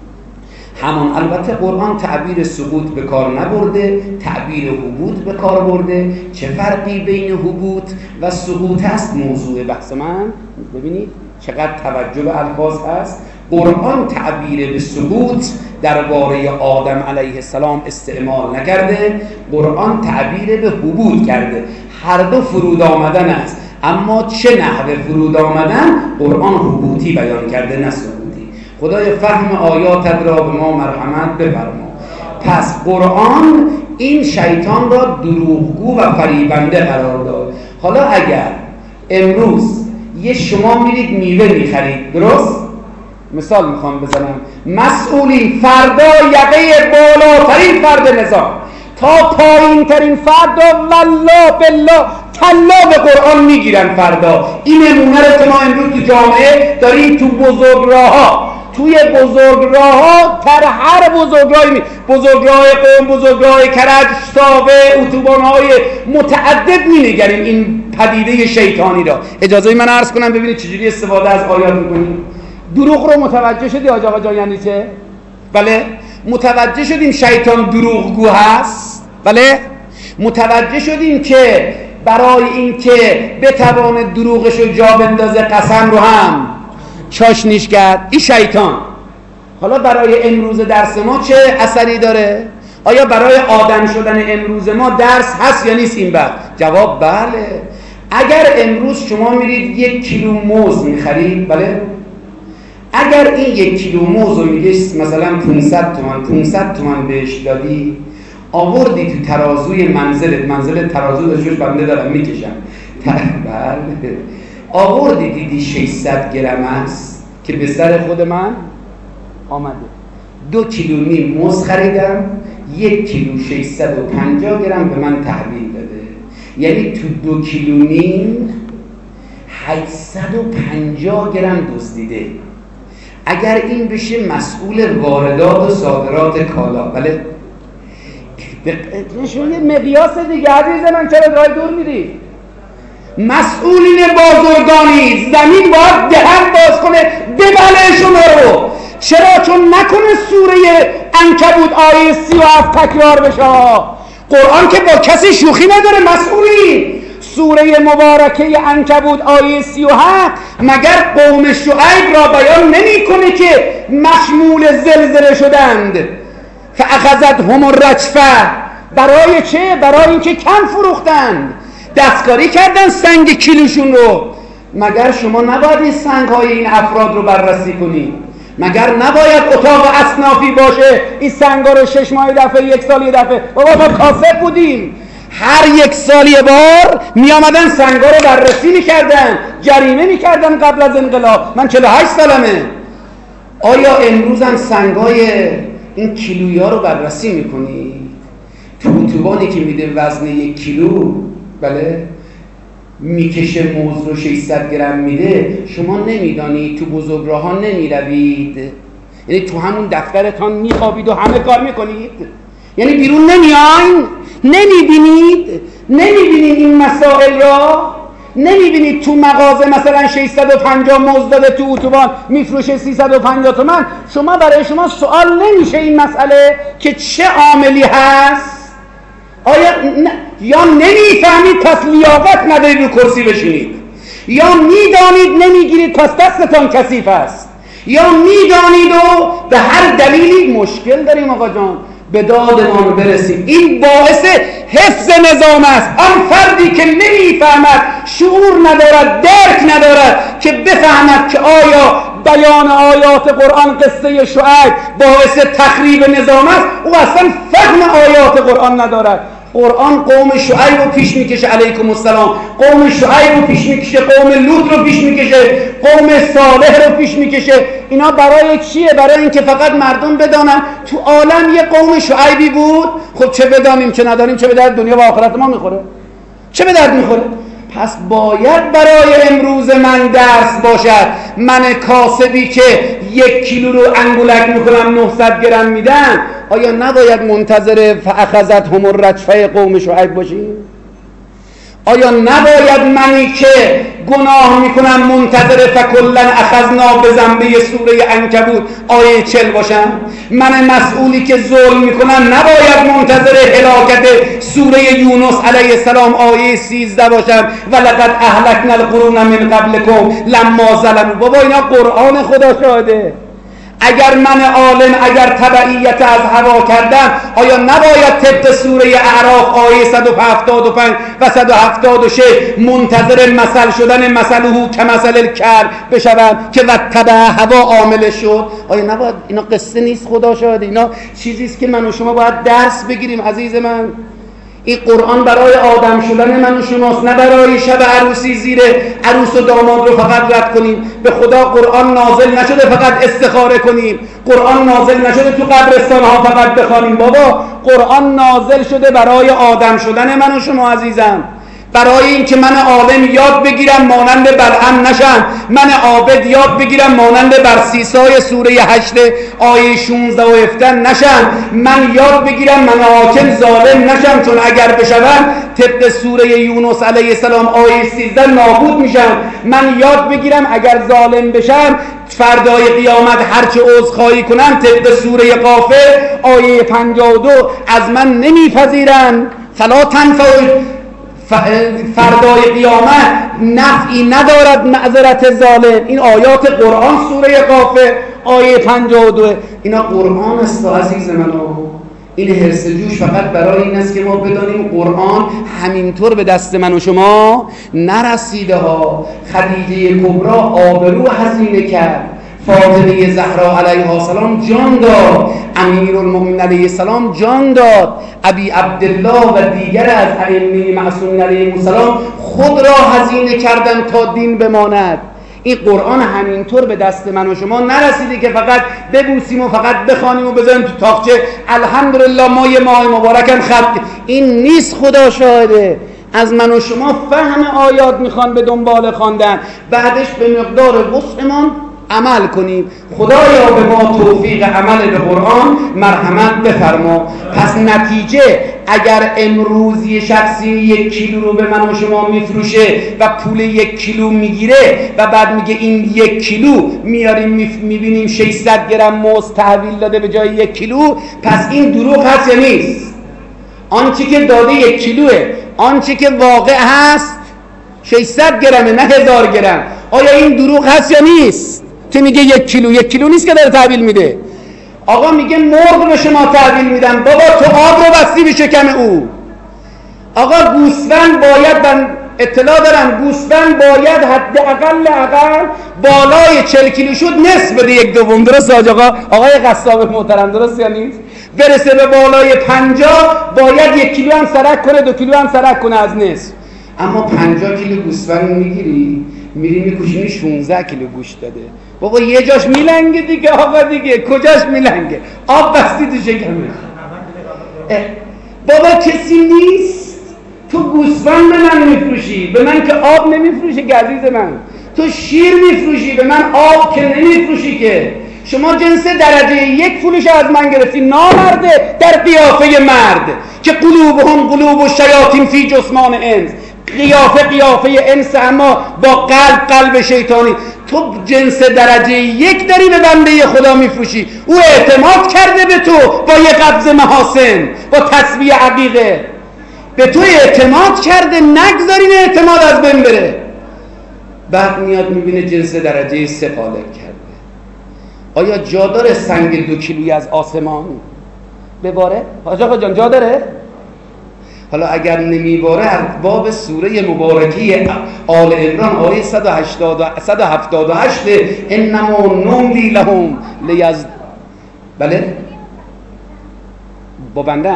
همان. البته قرآن تعبیر سقوط به کار نبرده، تعبیر هبوط به کار برده. چه فرقی بین هبوط و سقوط است موضوع بحث من. ببینید چقدر توجه به الفاظ هست. قرآن تعبیر به سقوط درباره آدم علیه السلام استعمال نکرده، قرآن تعبیر به هبوط کرده. هر دو فرود آمدن است، اما چه نحوه فرود آمدن قرآن هبوطی بیان کرده نه سقوطی. خدای فهم آیاتت را به ما مرحمت بفرما. پس قرآن این شیطان را دروغگو و فریبنده قرار داد. حالا اگر امروز یه شما میرید میوه میخرید، درست؟ مثال میخوام بزنم، مسئولین فردا یقه بالاترین فرد نظام تا پایین ترین فردا والله بالله تلا به قرآن میگیرن فردا. این نمونه رو که ما امروز تو جامعه داریم تو بزرگراه‌ها، توی بزرگراه‌ها تر هر بزرگراهی، بزرگراه قم، بزرگراه کرج، ساوه، اتوبان‌های متعدد می‌نگریم این پدیده شیطانی را. اجازه من عرض کنم ببینید چجوری استفاده از آیات می‌کنیم. دروغ رو متوجه شدی آقا جان یعنی چه؟ بله متوجه شدیم شیطان دروغگو هست. بله متوجه شدیم که برای این که بتوانه دروغش رو جا بندازه قسم رو هم چاشنیش کرد این شیطان. حالا برای امروز درس ما چه اثری داره؟ آیا برای آدم شدن امروز ما درس هست یا نیست این بعد؟ جواب بله. اگر امروز شما میرید 1 کیلو موز میخرید، بله، اگر این 1 کیلو موز رو میگه مثلا 500 تومن بهش دادی، آوردی تو ترازوی منزل ترازو داشتوش بنده دارم میکشم، بله، آوردی دیدی 600 گرم است که به سر خود من آمده. 2 کیلو نیم موز خریدم، 1 کیلو 650 گرم به من تحویل داده، یعنی تو 2 کیلو نیم 850 گرم دزدیده. اگر این بشه مسئول واردات و صادرات کالا، بله، نشون یه مقیاس دیگه عزیز من، چرا راه دور میری؟ مسئولین بازرگانی زمین باید دهن باز کنه ببله شما رو. چرا؟ چون نکنه سوره عنکبوت آیه 37 تکرار بشه. قرآن که با کسی شوخی نداره. مسئولین سوره مبارکه عنکبوت آیه 37 مگر قوم شعیب را بیان نمی کنه که مشمول زلزله شدند؟ فاخذتهم الرجفه. برای چه؟ برای اینکه کم فروختند، دستکاری کردن سنگ کیلوشون رو. مگر شما نباید این سنگ های این افراد رو بررسی کنید؟ مگر نباید اتاق اصنافی باشه این سنگا رو 6 ماه دفعه، 1 سال یه دفعه؟ بابا ما کافر بودیم، هر 1 سال یه بار می آمدن سنگا رو بررسی میکردن، جریمه میکردن قبل از انقلاب. من 48 سالمه. آیا امروز هم سنگای این کیلویا رو بررسی میکنی؟ اتوبانی که میده وزن 1 کیلو، بله، میکشه موز رو 600 گرم میده، شما نمیدانی تو بزرگراه‌ها نمیروید؟ یعنی تو همون دفترتان میخوابید و همه کار میکنید؟ یعنی بیرون نمیاین؟ نمیبینید این مسائل را؟ نمیبینید تو مغازه مثلا 650 موز داده، تو اتوبان میفروشه 350 تومن؟ شما برای شما سوال نمیشه این مسئله که چه عاملی هست؟ آیا یا نمیفهمید پس لیاقت ندارید رو کرسی بشینید، یا میدانید نمیگیرید پس دستتان کثیف است، یا میدانید و به هر دلیلی مشکل داریم آقا جان به دادمان برسیم. این باعث حفظ نظام است. آن فردی که نمیفهمد، شعور ندارد، درک ندارد که بفهمد که آیا بیان آیات قرآن قصه شعیب باعث تخریب نظام است، او اصلا فهم آیات قرآن ندارد. قرآن قوم شعیب رو پیش میکشه علیکم السلام، قوم شعیب رو پیش میکشه، قوم لوط رو پیش میکشه، قوم صالح رو پیش میکشه. اینا برای چیه؟ برای اینکه فقط مردم بدانن تو عالم یه قوم شعیبی بود. خب چه بدانیم چه ندانیم، چه به درد دنیا و آخرت ما میخوره؟ چه به درد میخوره؟ پس باید برای امروز من درس باشد. من کاسبی که 1 کیلو رو انگولک میکنم 900 گرم میدن، آیا نباید منتظر فاخذتهم الرجفه قوم شعیب باشیم؟ آیا نباید منی که گناه میکنم منتظر فکلن اخذنا بذنبه سوره عنکبوت آیه 40 باشم؟ من مسئولی که ظلم میکنم نباید منتظر هلاکت سوره یونس علیه السلام آیه 13 باشم؟ ولقد اهلکنا القرون من قبلکم لما ظلموا. بابا اینا قرآن خدا شاهده. اگر من عالم، اگر تبعیت از هوا کردم، آیا نباید طبق سوره اعراف آیه 175 و 176 منتظر مثل شدن مثله کمثل الکلب بشوم که واتبع هوا عامل شد؟ آیا نباید؟ اینا قصه نیست، خدا شاهده، اینا چیزیست که من و شما باید درس بگیریم عزیز من. این قرآن برای آدم شدن من و شماست، نه برای شب عروسی زیر عروس و داماد رو فقط رد کنیم. به خدا قرآن نازل نشده فقط استخاره کنیم، قرآن نازل نشده تو قبرستان ها فقط بخوانیم. بابا قرآن نازل شده برای آدم شدن من و شما عزیزم، برای این که من عالم یاد بگیرم مانند بلعم نشم، من عابد یاد بگیرم مانند برسیسای سوره 8 آیه 16 و 17 نشم، من یاد بگیرم من حاکم ظالم نشم، چون اگر بشوم طبق سوره یونس علیه السلام آیه 13 نابود میشم. من یاد بگیرم اگر ظالم بشم فردای قیامت هرچه عذرخواهی کنم طبق سوره غافر آیه 52 از من نمیپذیرن، فلا تنفع فردای قیامت نفعی ندارد معذرت ظالم. این آیات قرآن سوره غافر آیه 52. اینا قرآن است عزیز منو. این حرص جوش فقط برای این است که ما بدانیم قرآن همینطور به دست من و شما نرسیده ها. خدیجه کبری آبرو هزینه کرد، فاطمه زهرا علیها السلام جان داد، امیرالمومنین علیه السلام جان داد، ابی عبدالله و دیگر از ائمه معصومین علیهم السلام خود را هزینه کردن تا دین بماند. این قرآن همینطور به دست من و شما نرسیده که فقط ببوسیم و فقط بخوانیم و بذاریم تو تاقچه الحمدلله ما یه ماه مبارکم ختم. این نیست، خدا شاهده. از من و شما فهم آیات میخوان به دنبال خواندن، بعدش به مقدار وسعمان عمل کنیم. خدایا به ما توفیق عمل به قرآن مرحمت بفرما. پس نتیجه اگر امروز یه شخصی 1 کیلو رو به من و شما میفروشه و پول 1 کیلو میگیره و بعد میگه این 1 کیلو میاریم میبینیم 600 گرم موز تحویل داده به جای 1 کیلو، پس این دروغ هست یا نیست؟ آنچه که داده 1 کیلوه، آنچه که واقع هست 600 گرمه نه 1000 گرم. آیا این دروغ هست یا نیست؟ که میگه 1 کیلو، 1 کیلو نیست که داره تحویل میده. آقا میگه مرغ به شما تحویل میدم، بابا تو آب رو بستی به شکم او. آقا گوسفند باید، من اطلاع دارم گوسفند باید حداقل بالای 40 کیلو شد نصف بده 1/2. درست آقای قصاب محترم، درست یا نیست؟ برسه به بالای 50 باید 1 کیلو هم سرک کنه، 2 کیلو هم سرک کنه از نصف. اما 50 کیلو گوسفند میگیری میری میکشونی 16 کیلو گوشت داده. بابا یه جاش میلنگه دیگه آقا، دیگه کجاش میلنگه؟ آب بستی تو شکمش. بابا کسی نیست. تو گوسفند به من میفروشی، به من که آب نمیفروشی که عزیز من. تو شیر میفروشی، به من آب که نمیفروشی که. شما جنس درجه 1 فروش از من گرفتی، نامرده در قیافه مرد که قلوبهم قلوب الشیاطین فی جثمان انس. قیافه انس اما با قلب شیطانی. تو جنس درجه 1 داری به بنده خدا میفروشی. او اعتماد کرده به تو با یه قبض محاسن، با تسبیح عقیقه به تو اعتماد کرده، نگذارین اعتماد از بین بره. بعد میاد میبینه جنس درجه 3 قالب کرده. آیا جا داره سنگ 2 کیلویی از آسمان بباره؟ حاج آقا جان جا داره؟ حالا اگر نمیباره از باب سوره مبارکه آل عمران آیه 178 انما نملی لهم بله با بنده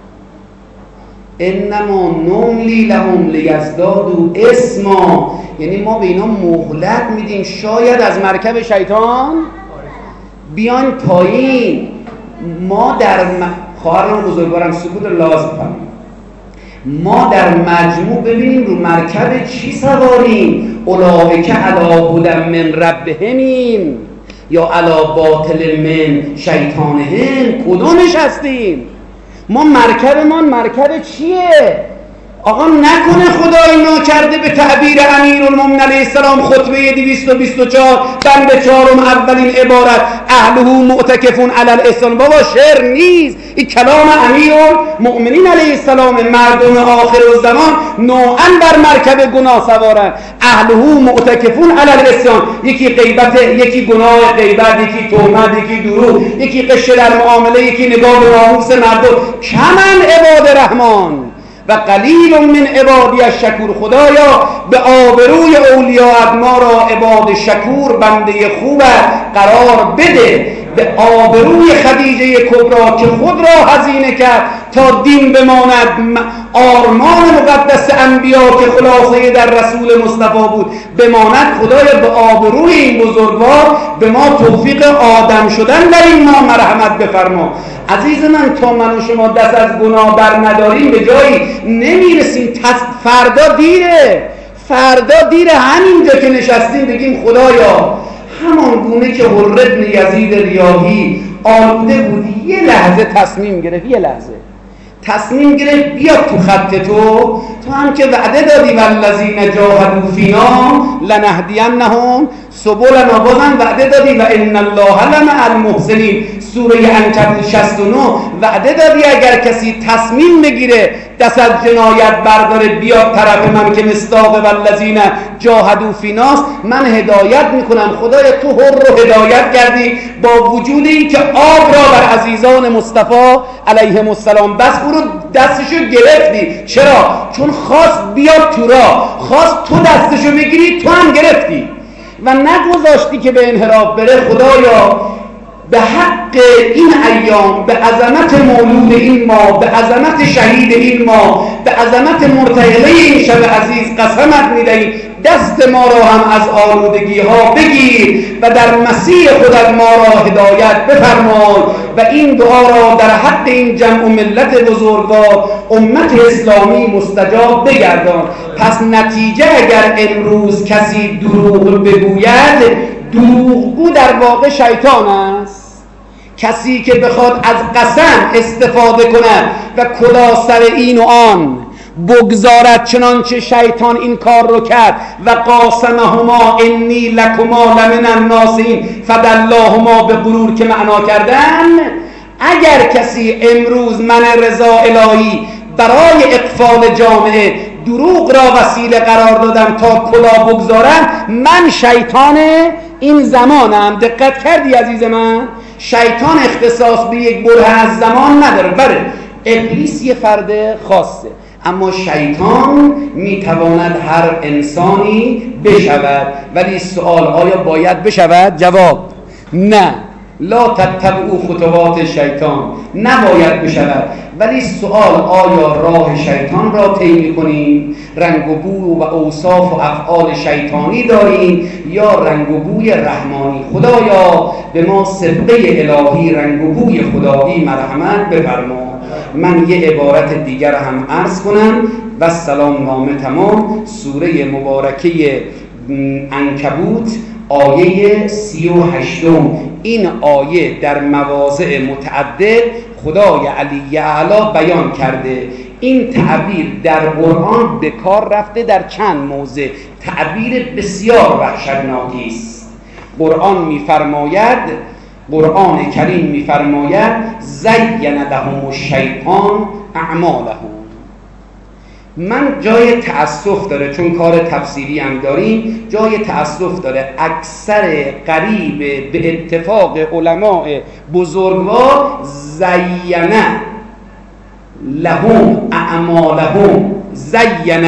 انما نملی لهم لیزدادوا اسما، یعنی ما به اینا مهلت میدیم شاید از مرکب شیطان بیان پایین. ما در خواهران بزرگوارم سکوت لازم کنیم، ما در مجموع ببینیم رو مرکب چی سواریم. اولئک علی هدی من ربهم یا علی باطل من شیطانهم، کدومش هستیم؟ ما مرکب چیه؟ آقا نکنه خدای ناکرده به تعبیر امیرالمومنین علیه السلام خطبه 224 بند 4 اولین عبارت اهله معتکفون علی الاحسان. بابا شعر نیست، این کلام امیرالمومنین علیه السلام. مردم آخر الزمان نوعا بر مرکب گناه سوارن. اهله معتکفون علی الاحسان، یکی غیبت، یکی گناه غیبت، یکی تهمت، یکی دروغ، یکی قشه در معامله، یکی نگاه به ناموس مردم. کمن عباد رحمان و قلیل من عبادی الشکور. خدایا به آبروی اولیاء ما را عباد شکور بنده خوب قرار بده. به آبروی خدیجه کبرا که خود را هزینه کرد تا دین بماند، آرمان مقدس انبیا که خلاصه در رسول مصطفی بود بماند. خدایا به آبروی این بزرگوار به ما توفیق آدم شدن در این ما مرحمت بفرما. عزیز من تا من و شما دست از گناه بر نداریم به جایی نمیرسیم. فردا دیره همینجا که نشستیم بگیم خدایا همان گونه که حر ابن یزید ریاحی آلوده بود یه لحظه تصمیم گرفت بیاد تو خط تو هم که وعده دادی والذین جاهدوا فینا لنهدینهم سبلنا، بازم وعده دادی و ان الله لمع المحسنین. سوره عنکبوت 69 وعده دادی اگر کسی تصمیم بگیره دست از جنایت برداره بیاد طرف من که مصداق والذین جاهدوا فیناست، من هدایت میکنم. خدای تو هر رو هدایت کردی با وجود این که آب را بر عزیزان مصطفی علیهم السلام بس او رو دستشو گرفتی. چرا؟ چون خواست بیاد تو راه، خواست تو دستشو بگیری، تو هم گرفتی و نگذاشتی که به انحراف بره. خدایا به حق این ایام، به عظمت مولود این ماه، به عظمت شهید این ماه، به عظمت مرتهله این شب عزیز قسمت میدهیم دست ما را هم از آلودگی ها بگیر و در مسیر خودت ما را هدایت بفرمای و این دعا را در حق این جمع و ملت بزرگوار امت اسلامی مستجاب بگردان. پس نتیجه اگر امروز کسی دروغ بگوید دروغگو در واقع شیطان است. کسی که بخواد از قسم استفاده کند و کلاه سر این و آن بگذارد چنانچه شیطان این کار رو کرد و قاسمهما انی لکما لمن الناصحین فدلاهما به غرور که معنا کردن، اگر کسی امروز من رضا الهی برای اقفال جامعه دروغ را وسیله قرار دادم تا کلاه بگذارم، من شیطان این زمانم. دقت کردی عزیز من؟ شیطان اختصاص به یک بره از زمان نداره. بله ابلیس یه فرد خاصه، اما شیطان میتواند هر انسانی بشود. ولی سوال آیا باید بشود؟ جواب نه. لا تتبعوا خطوات شیطان، نباید بشود. ولی سوال آیا راه شیطان را طی می‌کنیم؟ رنگ و بو و اوصاف و افعال شیطانی داریم یا رنگ و بوی رحمانی؟ خدایا به ما سبقه الهی رنگ و بوی خدایی مرحمت بفرما. من یه عبارت دیگر هم عرض کنم و سلام نامه تمام. سوره مبارکه عنکبوت آیه 38. این آیه در مواضع متعدد خدای علی اعلی بیان کرده. این تعبیر در قرآن به کار رفته در چند موضع، تعبیر بسیار وحشتناکی است. قرآن کریم میفرماید زین لهم الشیطان اعمالهم. من جای تأسف داره، چون کار تفسیری هم داریم، جای تأسف داره اکثر قریب به اتفاق علماء بزرگوار زینه لهم اعمالهم، زینه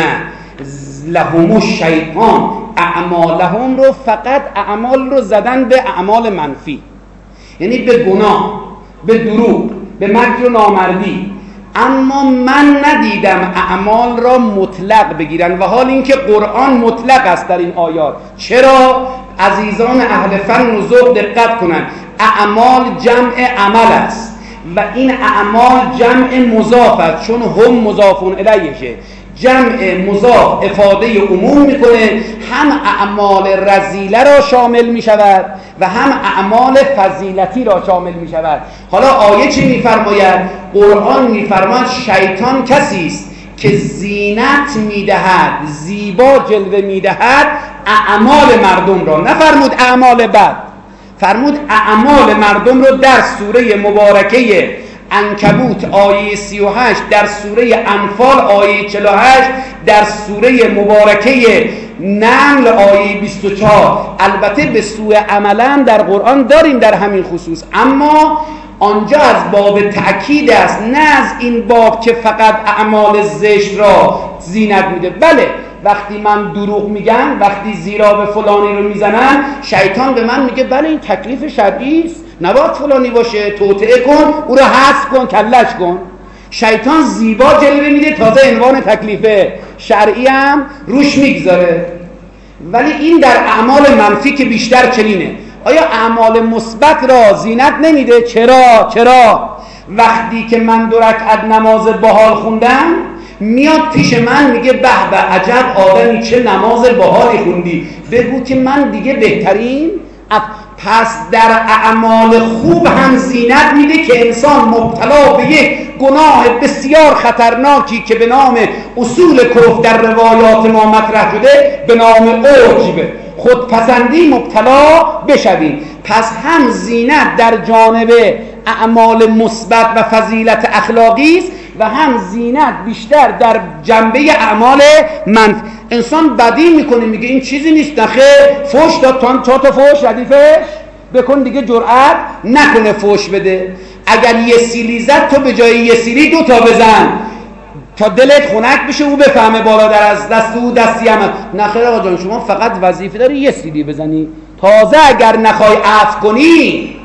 لهم الشیطان اعمالهم رو فقط اعمال رو زدن به اعمال منفی، یعنی به گناه، به دروغ، به مکر و نامردی. اما من ندیدم اعمال را مطلق بگیرن، و حال اینکه قرآن مطلق است در این آیات. چرا؟ عزیزان اهل فن و ذوق دقت کنند. اعمال جمع عمل است و این اعمال جمع مضاف است، چون هم مضافون الیهشه. جمع مضاف افاده عموم میکنه، هم اعمال رذیله را شامل میشود و هم اعمال فضیلتی را شامل میشود. حالا آیه چی میفرماید؟ قرآن میفرماید شیطان کسی است که زینت میدهد، زیبا جلوه میدهد اعمال مردم را. نفرمود اعمال بد، فرمود اعمال مردم را. در سوره مبارکه عنکبوت آیه 38، در سوره انفال آیه 48، در سوره مبارکه نمل آیه 24. البته به سوء عملا در قرآن داریم در همین خصوص، اما آنجا از باب تأکید است، نه از این باب که فقط اعمال زشت را زینت میده. بله وقتی من دروغ میگم، وقتی زیرا به فلانی رو میزنم، شیطان به من میگه بله این تکلیف شرعی است، نباید فلانی باشه، توطئه کن، او رو حذف کن، کلش کن. شیطان زیبا جلوه میده، تازه عنوان تکلیف شرعی هم روش میگذاره. ولی این در اعمال منفی که بیشتر چنینه. آیا اعمال مثبت را زینت نمیده؟ چرا؟ وقتی که من 2 رکعت نماز باحال خوندم، میاد پیش من میگه به به عجب آدمی، چه نماز باحالی خوندی، بگو که من دیگه بهترین. پس در اعمال خوب هم زینت میده که انسان مبتلا به یک گناه بسیار خطرناکی که به نام اصول کفر در روایات ما مطرح شده، به نام عجب، خودپسندی، مبتلا بشویم. پس هم زینت در جانب اعمال مثبت و فضیلت اخلاقی است و هم زینت بیشتر در جنبه اعمال منفی. انسان بدی میکنه، میگه این چیزی نیست، نخیر فوش داد، تا فوش ردیفش بکن، دیگه جرأت نکنه فوش بده. اگر یه سیلی زد، تو به جای یه سیلی 2 تا بزن تا دلت خنک بشه، او بفهمه بالادر از دست او دستی هم. نخیر آقا جان، شما فقط وظیفه داری یه سیلی بزنی. تازه اگر نخوای عفو کنی،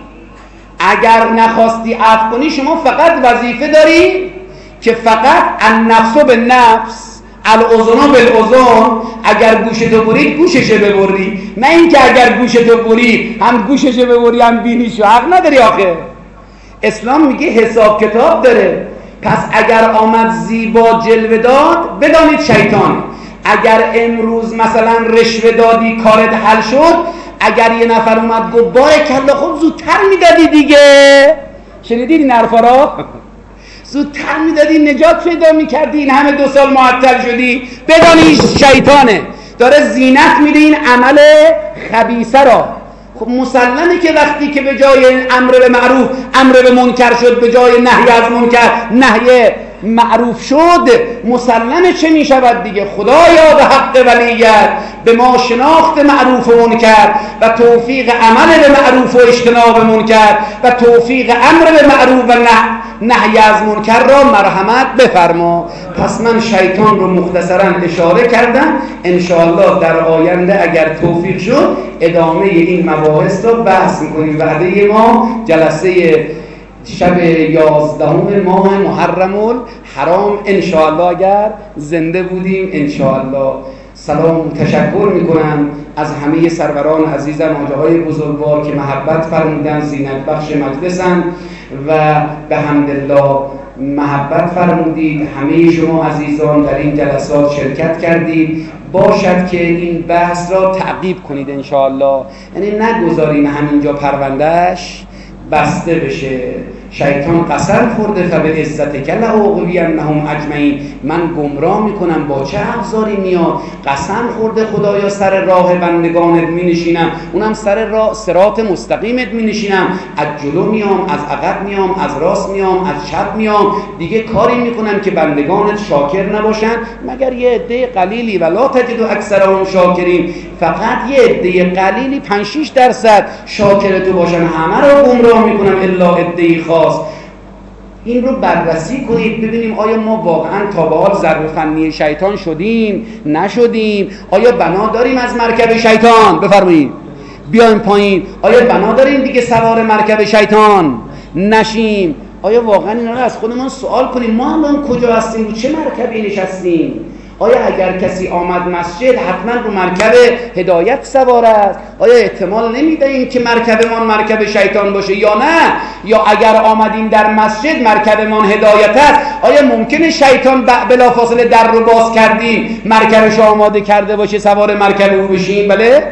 اگر نخواستی عفو کنی، شما فقط وظیفه داری که فقط النفس بالنفس، الاذن بالاذن، اگر گوشتو برید گوششو ببری، نه اینکه اگر گوشتو برید هم گوششو ببری هم بینیشو. حق نداری آخه. اسلام میگه حساب کتاب داره. پس اگر آمد زیبا جلوه داد، بدانید شیطان. اگر امروز مثلا رشوه دادی کارت حل شد، اگر یه نفر اومد گفت بارکالله خب زودتر میدادی دیگه، شنیدید این حرفا را؟ زودتر میدادی نجات پیدا میکردی، این همه 2 سال معطل شدی. بدانی شیطانه داره زینت میده این عمل خبیثه را. خب مسلمه که وقتی که به جای امر به معروف امر به منکر شد، به جای نهی از منکر نهی معروف شد، مسلمه چه می شود دیگه؟ خدایا به حق ولیت به ما شناخت معروف و منکر و توفیق عمل به معروف و اجتناب منکر و توفیق امر به معروف و نهی از منکر را مرحمت بفرما. پس من شیطان رو مختصرا اشاره کردم، انشاءالله در آینده اگر توفیق شد ادامه این مباحث را بحث میکنیم. وعده ما جلسه شب 11 ماه محرم الحرام انشاءالله اگر زنده بودیم انشاءالله. سلام و تشکر میکنم از همه سروران عزیزم، آجاهای بزرگوار که محبت فرمودن، زینت بخش مجلسن و به حمدالله محبت فرمودید. همه شما عزیزان در این جلسات شرکت کردید. باشد که این بحث را تعقیب کنید انشاءالله، یعنی نگذاریم همینجا پروندهش بسته بشه. شیطان قسم خورده فبه عزتک لأغوینهم اجمعین، من گمراه میکنم. با چه ابزاری میاد؟ قسم خورده خدایا سر راه بندگانت مینشینم، اونم سر صراط مستقیمت مینشینم. از جلو میام، از عقب میام، از راست میام، از چپ میام، دیگه کاری میکنم که بندگانت شاکر نباشن مگر یه عده قلیلی، ولا تجد اکثرهم شاکرین. فقط یه عده قلیلی 5-6% شاکر تو باشن، همه رو گمراه میکنم الا عده خاص. این رو بررسی کنید ببینیم آیا ما واقعا تا به حال ضرب فنی شیطان شدیم نشدیم؟ آیا بنا داریم از مرکب شیطان؟ بفرمایید بیایم پایین. آیا بنا داریم دیگه سوار مرکب شیطان نشیم؟ آیا واقعا اینا رو از خودمون سوال کنیم، ما الان کجا هستیم و چه مرکبی نشستیم؟ آیا اگر کسی آمد مسجد حتما رو مرکب هدایت سوار است؟ آیا احتمال نمیدهیم که مرکبمان مرکب شیطان باشه یا نه؟ یا اگر آمدیم در مسجد مرکبمان هدایت است، آیا ممکنه شیطان بلافاصله در رو باز کردیم مرکبش آماده کرده باشه سوار مرکب او بشیم؟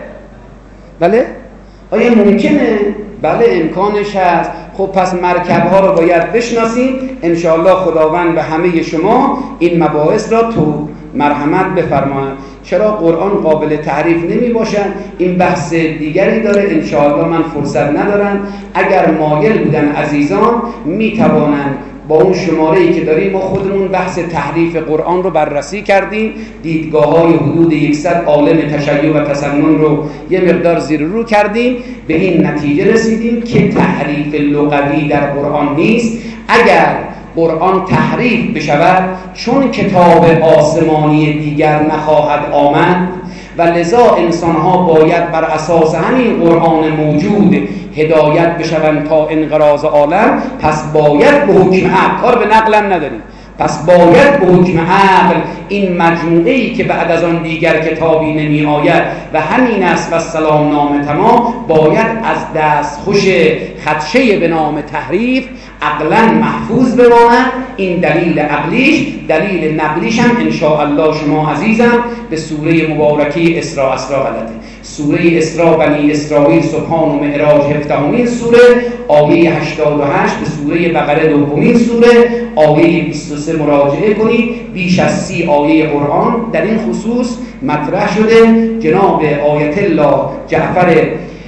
بله؟ آیا ممکنه؟ بله امکانش هست. خب پس مرکب‌ها رو باید بشناسیم. انشاءالله خداوند به همه شما این مباحث را تو مرحمت بفرماید. چرا قرآن قابل تعریف نمی باشد؟ این بحث دیگری داره، انشاءالله من فرصت ندارم. اگر مایل بودن عزیزان می توانند با اون شماره‌ای که داریم، ما خودمون بحث تحریف قرآن رو بررسی کردیم، دیدگاه‌های حدود 100 عالم تشیع و تسنن رو یه مقدار زیر رو کردیم، به این نتیجه رسیدیم که تحریف لغوی در قرآن نیست. اگر قرآن تحریف بشود چون کتاب آسمانی دیگر نخواهد آمد و لذا انسان‌ها باید بر اساس همین قرآن موجود هدایت بشوند تا انقراض عالم، پس باید به حکم عقل، کار به نقلم نداریم، پس باید به حکم عقل این مجموعه‌ای که بعد از آن دیگر کتابی نمی آید و همین است و سلام نام تمام، باید از دست خوش خدشه به نام تحریف عقلا محفوظ بماند. این دلیل عقلیش، دلیل نقلیش هم انشاءالله شما عزیزم به سوره مبارکه اسراء غلطه. سوره اسراء بنی اسرائیل سبحان و معراج 17مین سوره آیه 88 به سوره بقره 2مین سوره آیه 23 مراجعه کنید. بیش از 30 آیه قرآن در این خصوص مطرح شده. جناب آیت الله جعفر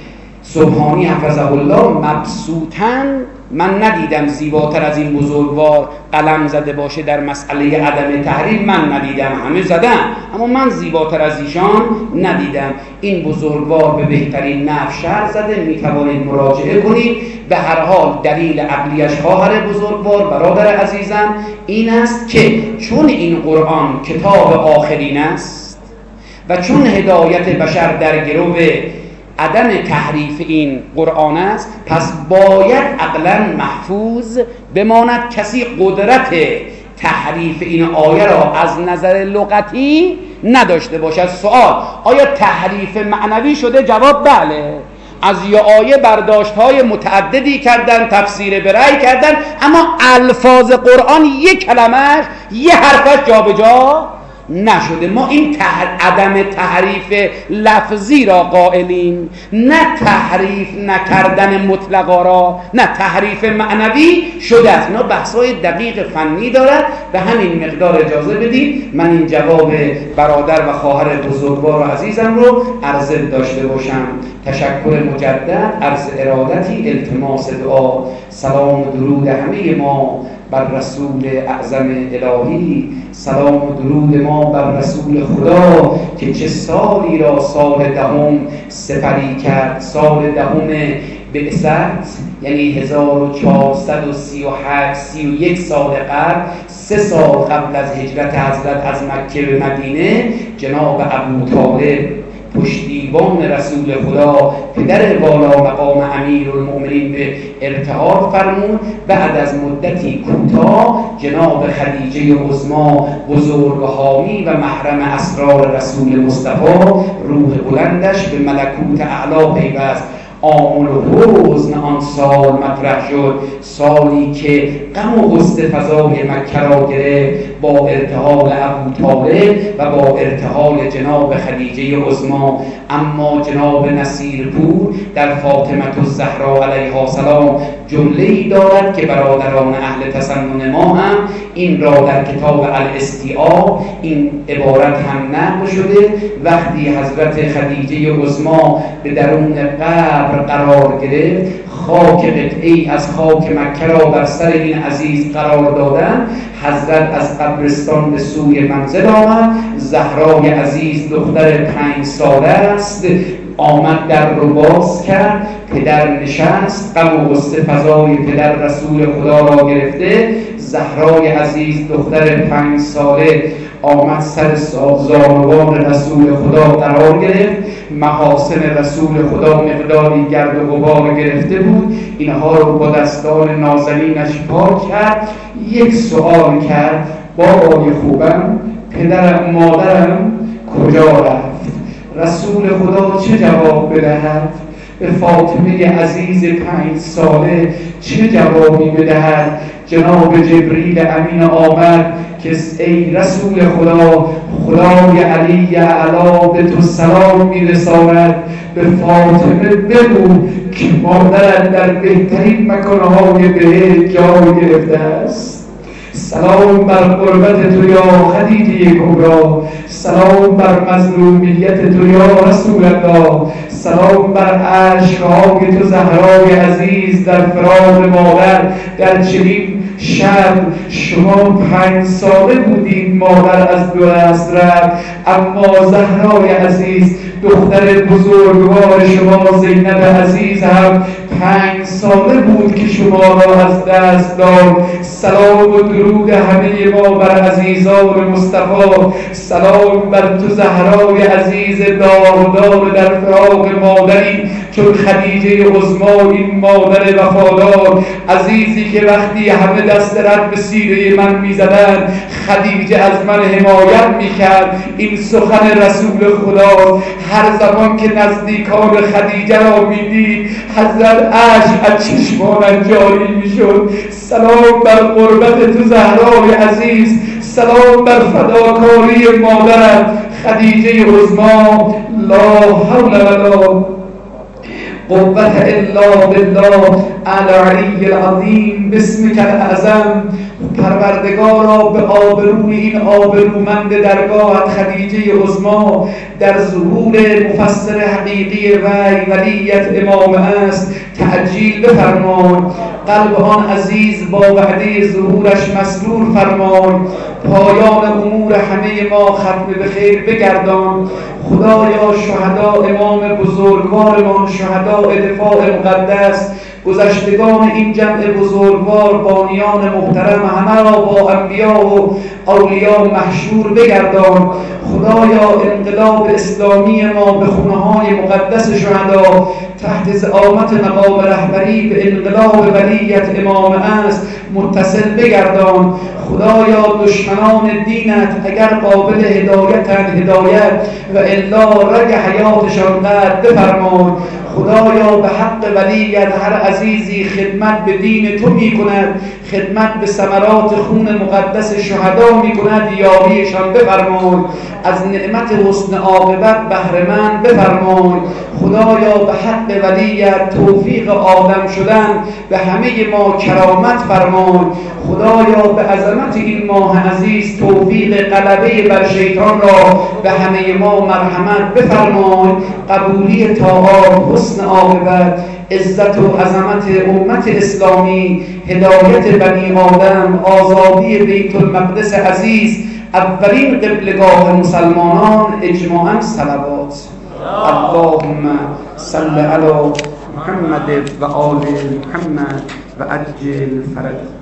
سبحانی حفظه الله مبسوطاً، من ندیدم زیباتر از این بزرگوار قلم زده باشه در مسئله عدم تحریف، من ندیدم، همه زدن اما من زیباتر از ایشان ندیدم. این بزرگوار به بهترین نحو شرح زده، میتوانید مراجعه کنید. به هر حال دلیل عقلیش خواهر بزرگوار برادر عزیزم این است که چون این قرآن کتاب آخرین است و چون هدایت بشر در گرو عدم تحریف این قرآن است، پس باید عقلا محفوظ بماند. کسی قدرت تحریف این آیه را از نظر لغتی نداشته باشد. سوال آیا تحریف معنوی شده؟ جواب بله. از یه آیه برداشت‌های متعددی کردن، تفسیر برای کردن، اما الفاظ قرآن یک کلمش، یه حرفش جابجا نشده. ما این عدم تحریف لفظی را قائلیم، نه تحریف نکردن مطلقا را، نه تحریف معنوی شده است. اینا بحث‌های دقیق فنی دارد. به همین مقدار اجازه بدید من این جواب برادر و خواهر بزرگوار و عزیزم رو عرضه داشته باشم. تشکر مجدد، عرض ارادتی، التماس دعا. سلام و درود همه ما بر رسول اعظم الهی، سلام و درود ما بر رسول خدا که چه سالی را سال دهم سپری کرد. سال دهم بعثت یعنی 1431 سال قبل، 3 سال قبل از هجرت حضرت از مکه به مدینه، جناب ابوطالب پشتیبان رسول خدا، پدر والا مقام امیرالمؤمنین، به ارتحال فرمود. بعد از مدتی کوتاه جناب خدیجه عظما بزرگ حامی و محرم اسرار رسول مصطفی روح بلندش به ملکوت اعلی پیوست. آمل و حزن آن سال مطرح شد، سالی که غم و غصه فضای مکه را گرفت با ارتحال ابوطالب و با ارتحال جناب خدیجه عظما. اما جناب نصیرپور در فاطمه الزهرا علیها السلام جمله‌ای دارد که برادران اهل تسنن ما هم این را در کتاب الاستیعاب این عبارت هم نقل شده. وقتی حضرت خدیجه عظما به درون قبر قرار گرفت، خاک قطعی از خاک مکه را بر سر این عزیز قرار دادن، حضرت از قبرستان به سوی منزل آمد. زهرای عزیز دختر 5 ساله است، آمد در رو باز کرد، پدر نشست، غم و غصه فضای پدر رسول خدا را گرفته. زهرای عزیز دختر 5 ساله آمد سر زانوان رسول خدا قرار گرفت. محاسن رسول خدا مقداری گرد و غبار گرفته بود، اینها رو با دستان نازنینش پاک کرد. یک سوال کرد: بابای خوبم، پدرم، مادرم کجا رفت؟ رسول خدا چه جواب بدهد؟ به فاطمه عزیز 5 ساله چه جوابی بدهد؟ جناب جبریل امین آمد که ای رسول خدا، خدای علی اعلی به تو سلام میرساند. به فاطمه بگو که مادرت در بهترین مکانهای بهشت جای گرفته است. سلام بر قربت تو یا خدیجه کبرا، سلام بر مظلومیت تو یا رسول الله، سلام بر اشک‌های تو زهرای عزیز در فراق مادر. در چنین شب شما 5 ساله بودید، مادر از دست رفت، اما زهرای عزیز دختر بزرگوار شما زینب عزیز هم 5 ساله بود که شما را از دست داد. سلام و درود همه ما بر عزیزان مصطفی، سلام بر تو زهرای عزیز داردار در فراق مادری چون خدیجه عظما، این مادر وفادار، عزیزی که وقتی همه دست رد به سینه من میزدن خدیجه از من حمایت میکرد. این سخن رسول خدا. هر زمان که نزدیکان خدیجه را میدید حضرت اشک از چشمانش جاری میشد. سلام بر قربت تو زهرای عزیز، سلام بر فداکاری مادرت خدیجه عظما. لا حول ولا قوة الا بالله العلی العظیم. بسمک الاعظم. پروردگارا به آبروی این آبرومند درگاهت خدیجه عظما در ظهور مفسر حقیقی وحی ولیت امام است تعجیل بفرمای. قلب آن عزیز با وعده ظهورش مسرور فرمای. پایان امور همه ما ختم به خیر بگردان. خدایا شهدا امام بزرگوارمان، شهداء دفاع مقدس، گذشتگان این جمع بزرگوار، بانیان محترم، همه را با انبیا و اولیاء محشور بگردان. خدایا انقلاب اسلامی ما به خونه‌های مقدس شهدا تحت زعامت مقام رهبری به انقلاب ولیت امام است متصل بگردان. خدایا دشمنان دینت اگر قابل هدایتند هدایت و الا رگ حیاتشان قطع بفرمای. خدایا به حق ولیت هر عزیزی خدمت به دین تو می کند، خدمت به ثمرات خون مقدس شهدا می کند، یاریشان بفرمای، از نعمت حسن عاقبت بهره مند بفرمای. خدایا به حق ولیت توفیق آدم شدن به همه ما کرامت فرمای. خدایا به عظمت این ماه عزیز توفیق غلبه بر شیطان را به همه ما مرحمت بفرمای. قبولی طاعات، حسن عاقبت، عزت و عظمت امت اسلامی، هدایت بنی آدم، آزادی بیت المقدس عزیز، اولین قبلگاه مسلمانان، اجماعاً صلوات. اللهم صل علی محمد و آل محمد و عجل فرج